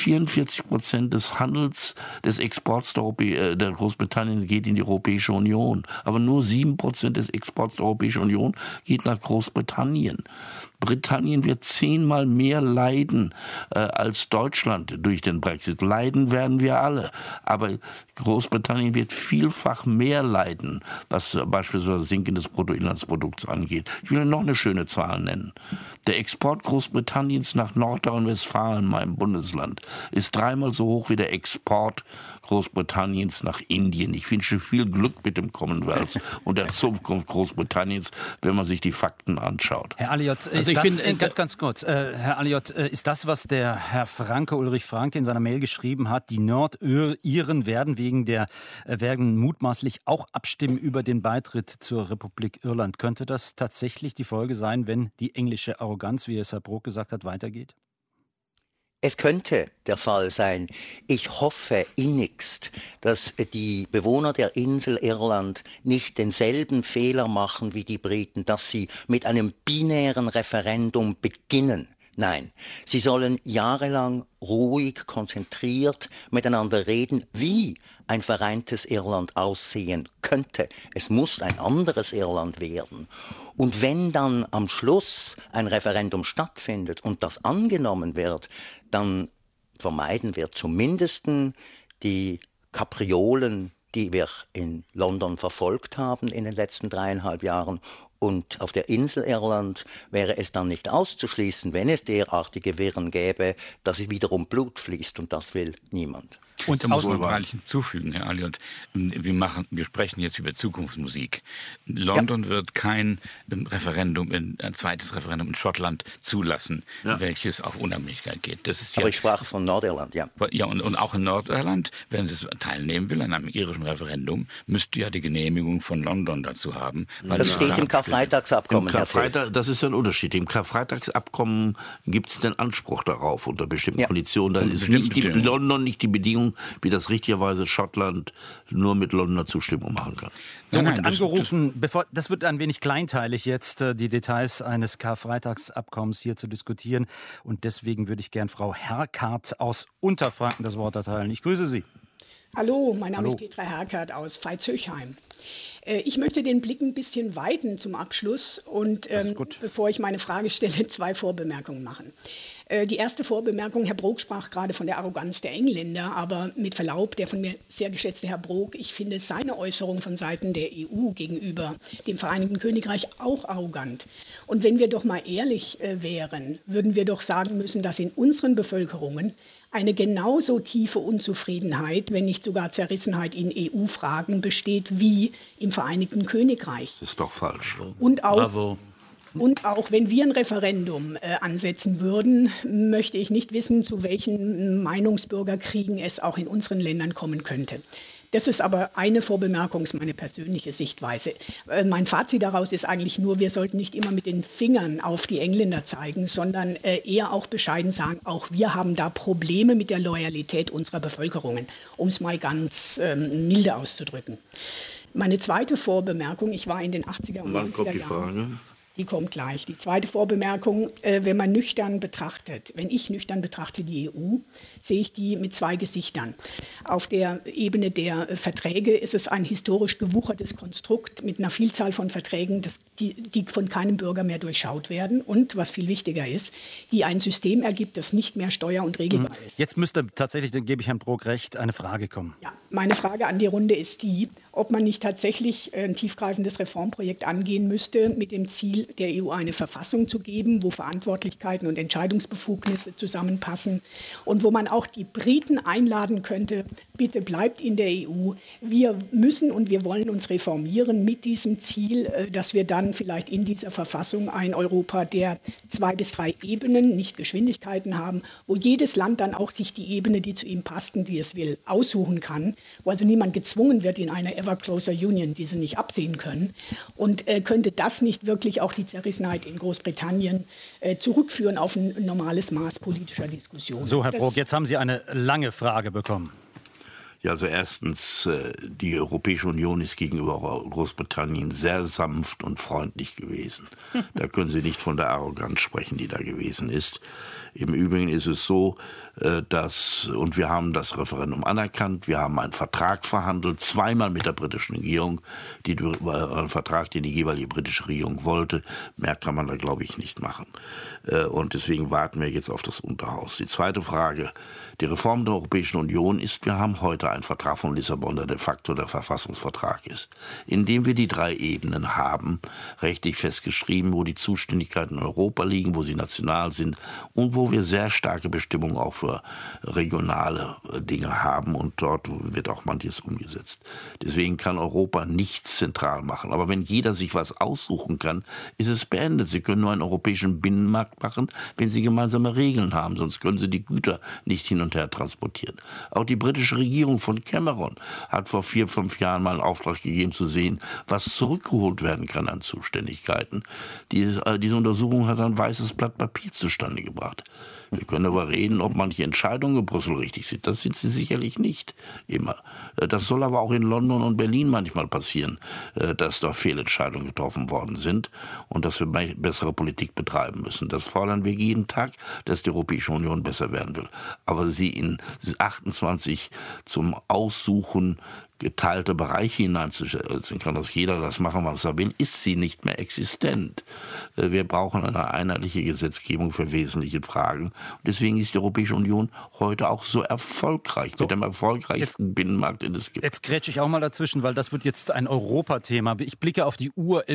44% des Handels, des Exports der Großbritannien geht in die Europäische Union. Aber nur 7% des Exports der Europäischen Union geht nach Großbritannien. Britannien wird 10-mal mehr leiden als Deutschland durch den Brexit. Leiden werden wir alle. Aber Großbritannien wird vielfach mehr leiden, was beispielsweise das Sinken des Bruttoinlandsprodukts angeht. Ich will noch eine schöne Zahl nennen. Der Export Großbritanniens nach Nordrhein-Westfalen, meinem Bundesland, ist 3-mal so hoch wie der Export Großbritanniens nach Indien. Ich wünsche viel Glück mit dem Commonwealth und der Zukunft Großbritanniens, wenn man sich die Fakten anschaut. Herr Alliot, ganz kurz, Herr Alliot, ist das, was der Herr Ulrich Franke in seiner Mail geschrieben hat, die Nordiren werden mutmaßlich auch abstimmen über den Beitritt zur Republik Irland. Könnte das tatsächlich die Folge sein, wenn die englische Arroganz, wie es Herr Brok gesagt hat, weitergeht? Es könnte der Fall sein. Ich hoffe innigst, dass die Bewohner der Insel Irland nicht denselben Fehler machen wie die Briten, dass sie mit einem binären Referendum beginnen. Nein, sie sollen jahrelang ruhig, konzentriert miteinander reden, wie ein vereintes Irland aussehen könnte. Es muss ein anderes Irland werden. Und wenn dann am Schluss ein Referendum stattfindet und das angenommen wird, dann vermeiden wir zumindest die Kapriolen, die wir in London verfolgt haben in den letzten 3,5 Jahren. Und auf der Insel Irland wäre es dann nicht auszuschließen, wenn es derartige Wirren gäbe, dass wiederum Blut fließt, und das will niemand. Und da muss man freilich hinzufügen, Herr Alliot, wir sprechen jetzt über Zukunftsmusik. London wird kein ein zweites Referendum in Schottland zulassen, welches auf Unabhängigkeit geht. Das ist aber ich sprach von Nordirland, ja. Ja, und auch in Nordirland, wenn es teilnehmen will an einem irischen Referendum, müsste ja die Genehmigung von London dazu haben. Das steht im Karfreitagsabkommen. Das ist ein Unterschied. Im Karfreitagsabkommen gibt es den Anspruch darauf unter bestimmten Konditionen. Da ist London nicht die Bedingung, wie das richtigerweise Schottland nur mit Londoner Zustimmung machen kann. So, und angerufen, das wird ein wenig kleinteilig jetzt, die Details eines Karfreitagsabkommens hier zu diskutieren. Und deswegen würde ich gern Frau Herkart aus Unterfranken das Wort erteilen. Ich grüße Sie. Hallo, mein Name ist Petra Herkart aus Veitshöchheim. Ich möchte den Blick ein bisschen weiten zum Abschluss und bevor ich meine Frage stelle, 2 Vorbemerkungen machen. Die erste Vorbemerkung, Herr Brok sprach gerade von der Arroganz der Engländer, aber mit Verlaub, der von mir sehr geschätzte Herr Brok, ich finde seine Äußerung von Seiten der EU gegenüber dem Vereinigten Königreich auch arrogant. Und wenn wir doch mal ehrlich wären, würden wir doch sagen müssen, dass in unseren Bevölkerungen eine genauso tiefe Unzufriedenheit, wenn nicht sogar Zerrissenheit in EU-Fragen besteht wie im Vereinigten Königreich. Das ist doch falsch. Und auch wenn wir ein Referendum ansetzen würden, möchte ich nicht wissen, zu welchen Meinungsbürgerkriegen es auch in unseren Ländern kommen könnte. Das ist aber eine Vorbemerkung, ist meine persönliche Sichtweise. Mein Fazit daraus ist eigentlich nur, wir sollten nicht immer mit den Fingern auf die Engländer zeigen, sondern eher auch bescheiden sagen, auch wir haben da Probleme mit der Loyalität unserer Bevölkerungen, um es mal ganz milde auszudrücken. Meine zweite Vorbemerkung, ich war in den 80er und 90er Jahren. Die kommt gleich. Die zweite Vorbemerkung, wenn ich nüchtern betrachte die EU, sehe ich die mit 2 Gesichtern. Auf der Ebene der Verträge ist es ein historisch gewuchertes Konstrukt mit einer Vielzahl von Verträgen, die von keinem Bürger mehr durchschaut werden und, was viel wichtiger ist, die ein System ergibt, das nicht mehr steuer- und regelbar ist. Jetzt müsste tatsächlich, dann gebe ich Herrn Brok recht, eine Frage kommen. Ja, meine Frage an die Runde ist die, ob man nicht tatsächlich ein tiefgreifendes Reformprojekt angehen müsste mit dem Ziel, Ziel der EU eine Verfassung zu geben, wo Verantwortlichkeiten und Entscheidungsbefugnisse zusammenpassen und wo man auch die Briten einladen könnte, bitte bleibt in der EU. Wir müssen und wir wollen uns reformieren mit diesem Ziel, dass wir dann vielleicht in dieser Verfassung ein Europa der 2 bis 3 Ebenen, nicht Geschwindigkeiten haben, wo jedes Land dann auch sich die Ebene, die zu ihm passt und die es will, aussuchen kann, wo also niemand gezwungen wird in einer ever closer Union, die sie nicht absehen können. Und könnte das nicht wirklich auch die Zerrissenheit in Großbritannien zurückführen auf ein normales Maß politischer Diskussion? So, Herr Brok, jetzt haben Sie eine lange Frage bekommen. Ja, also erstens, die Europäische Union ist gegenüber Großbritannien sehr sanft und freundlich gewesen. Da können Sie nicht von der Arroganz sprechen, die da gewesen ist. Im Übrigen ist es so, und wir haben das Referendum anerkannt, wir haben einen Vertrag verhandelt, zweimal mit der britischen Regierung, einen Vertrag, den die jeweilige britische Regierung wollte. Mehr kann man da, glaube ich, nicht machen. Und deswegen warten wir jetzt auf das Unterhaus. Die zweite Frage, die Reform der Europäischen Union ist, wir haben heute einen Vertrag von Lissabon, der de facto der Verfassungsvertrag ist, in dem wir die 3 Ebenen haben, rechtlich festgeschrieben, wo die Zuständigkeiten in Europa liegen, wo sie national sind und wo wir sehr starke Bestimmungen auch für regionale Dinge haben und dort wird auch manches umgesetzt. Deswegen kann Europa nichts zentral machen. Aber wenn jeder sich was aussuchen kann, ist es beendet. Sie können nur einen europäischen Binnenmarkt machen, wenn Sie gemeinsame Regeln haben, sonst können Sie die Güter nicht hin und her transportieren. Auch die britische Regierung von Cameron hat vor 4, 5 Jahren mal einen Auftrag gegeben, zu sehen, was zurückgeholt werden kann an Zuständigkeiten. Diese Untersuchung hat ein weißes Blatt Papier zustande gebracht. Wir können aber reden, ob manche Entscheidungen in Brüssel richtig sind. Das sind sie sicherlich nicht immer. Das soll aber auch in London und Berlin manchmal passieren, dass da Fehlentscheidungen getroffen worden sind und dass wir bessere Politik betreiben müssen. Das fordern wir jeden Tag, dass die Europäische Union besser werden will. Aber sie in 28 zum Aussuchen geteilte Bereiche hineinzusetzen kann, dass jeder das machen, was er will, ist sie nicht mehr existent. Wir brauchen eine einheitliche Gesetzgebung für wesentliche Fragen. Und deswegen ist die Europäische Union heute auch so erfolgreich, mit dem erfolgreichsten Binnenmarkt, den es gibt. Jetzt grätsche ich auch mal dazwischen, weil das wird jetzt ein Europathema. Ich blicke auf die Uhr,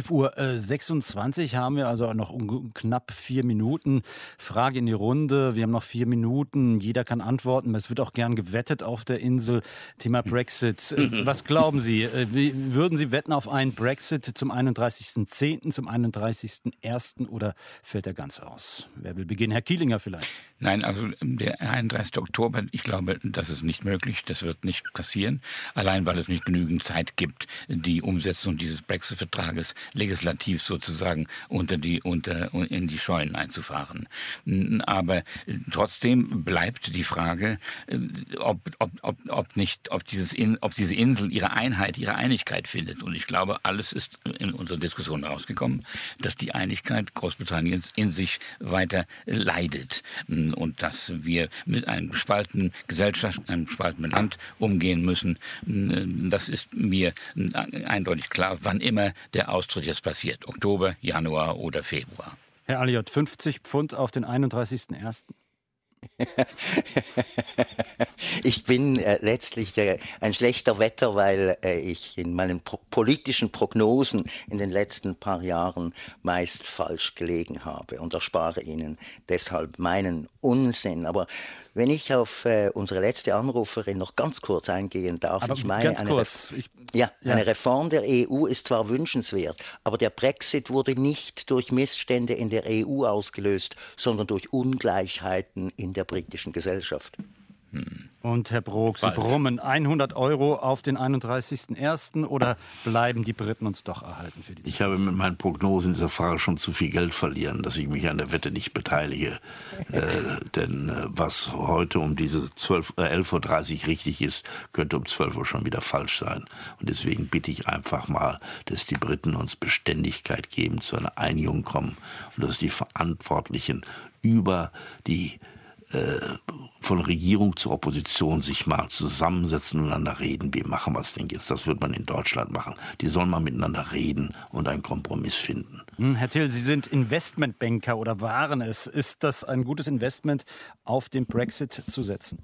11:26 haben wir, also noch knapp 4 Minuten. Frage in die Runde, wir haben noch 4 Minuten, jeder kann antworten. Es wird auch gern gewettet auf der Insel, Thema Brexit. Was glauben Sie? Würden Sie wetten auf einen Brexit zum 31.10., zum 31.01. oder fällt er ganz aus? Wer will beginnen? Herr Kielinger vielleicht. Nein, also der 31. Oktober, ich glaube, das ist nicht möglich, das wird nicht passieren, allein weil es nicht genügend Zeit gibt, die Umsetzung dieses Brexit-Vertrages legislativ sozusagen in die Scheunen einzufahren. Aber trotzdem bleibt die Frage, ob diese Insel ihre Einheit, ihre Einigkeit findet. Und ich glaube, alles ist in unserer Diskussion rausgekommen, dass die Einigkeit Großbritanniens in sich weiter leidet. Und dass wir mit einem gespaltenen Gesellschaft, einem gespaltenen Land umgehen müssen. Das ist mir eindeutig klar, wann immer der Austritt jetzt passiert. Oktober, Januar oder Februar. Herr Alliot, 50 Pfund auf den 31.01. Ich bin letztlich ein schlechter Wetter, weil ich in meinen politischen Prognosen in den letzten paar Jahren meist falsch gelegen habe und erspare Ihnen deshalb meinen Unsinn. Aber wenn ich auf unsere letzte Anruferin noch ganz kurz eingehen darf, aber ich meine, eine Reform der EU ist zwar wünschenswert, aber der Brexit wurde nicht durch Missstände in der EU ausgelöst, sondern durch Ungleichheiten in der britischen Gesellschaft. Und Herr Brok, Sie brummen 100 € auf den 31.01. oder bleiben die Briten uns doch erhalten für die Zeit? Ich habe mit meinen Prognosen in dieser Frage schon zu viel Geld verlieren, dass ich mich an der Wette nicht beteilige. Denn was heute um diese 11:30 Uhr richtig ist, könnte um 12 Uhr schon wieder falsch sein. Und deswegen bitte ich einfach mal, dass die Briten uns Beständigkeit geben, zu einer Einigung kommen und dass die Verantwortlichen über die von Regierung zur Opposition sich mal zusammensetzen und miteinander reden. Wie machen wir es denn jetzt? Das wird man in Deutschland machen. Die sollen mal miteinander reden und einen Kompromiss finden. Herr Till, Sie sind Investmentbanker oder waren es. Ist das ein gutes Investment, auf den Brexit zu setzen?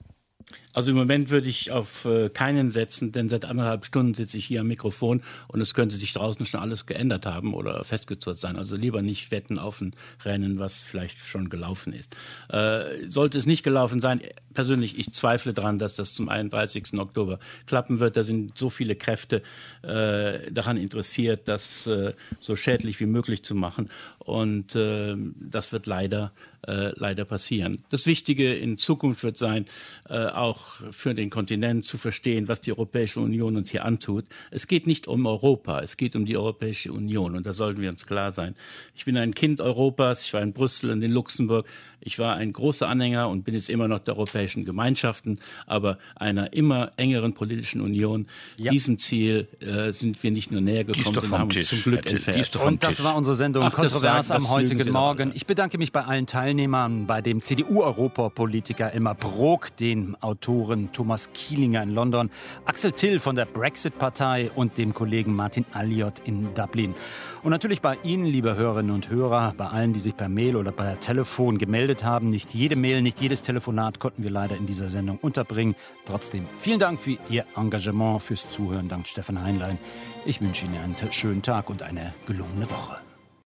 Also im Moment würde ich auf keinen setzen, denn seit 1,5 Stunden sitze ich hier am Mikrofon und es könnte sich draußen schon alles geändert haben oder festgezurrt sein. Also lieber nicht wetten auf ein Rennen, was vielleicht schon gelaufen ist. Sollte es nicht gelaufen sein, persönlich, ich zweifle daran, dass das zum 31. Oktober klappen wird. Da sind so viele Kräfte daran interessiert, das so schädlich wie möglich zu machen. Und das wird leider passieren. Das Wichtige in Zukunft wird sein, auch für den Kontinent zu verstehen, was die Europäische Union uns hier antut. Es geht nicht um Europa, es geht um die Europäische Union und da sollten wir uns klar sein. Ich bin ein Kind Europas, ich war in Brüssel und in Luxemburg. Ich war ein großer Anhänger und bin jetzt immer noch der europäischen Gemeinschaften, aber einer immer engeren politischen Union. Ja. Diesem Ziel sind wir nicht nur näher gekommen, sondern haben uns zum Glück entfernt. Und das war unsere Sendung Kontrovers am heutigen Morgen. Ich bedanke mich bei allen Teilnehmern, bei dem CDU-Europapolitiker Elmar Brok, den Autoren Thomas Kielinger in London, Axel Till von der Brexit-Partei und dem Kollegen Martin Alliot in Dublin. Und natürlich bei Ihnen, liebe Hörerinnen und Hörer, bei allen, die sich per Mail oder per Telefon gemeldet haben. Nicht jede Mail, nicht jedes Telefonat konnten wir leider in dieser Sendung unterbringen. Trotzdem vielen Dank für Ihr Engagement, fürs Zuhören. Dank Stefan Heinlein. Ich wünsche Ihnen einen schönen Tag und eine gelungene Woche.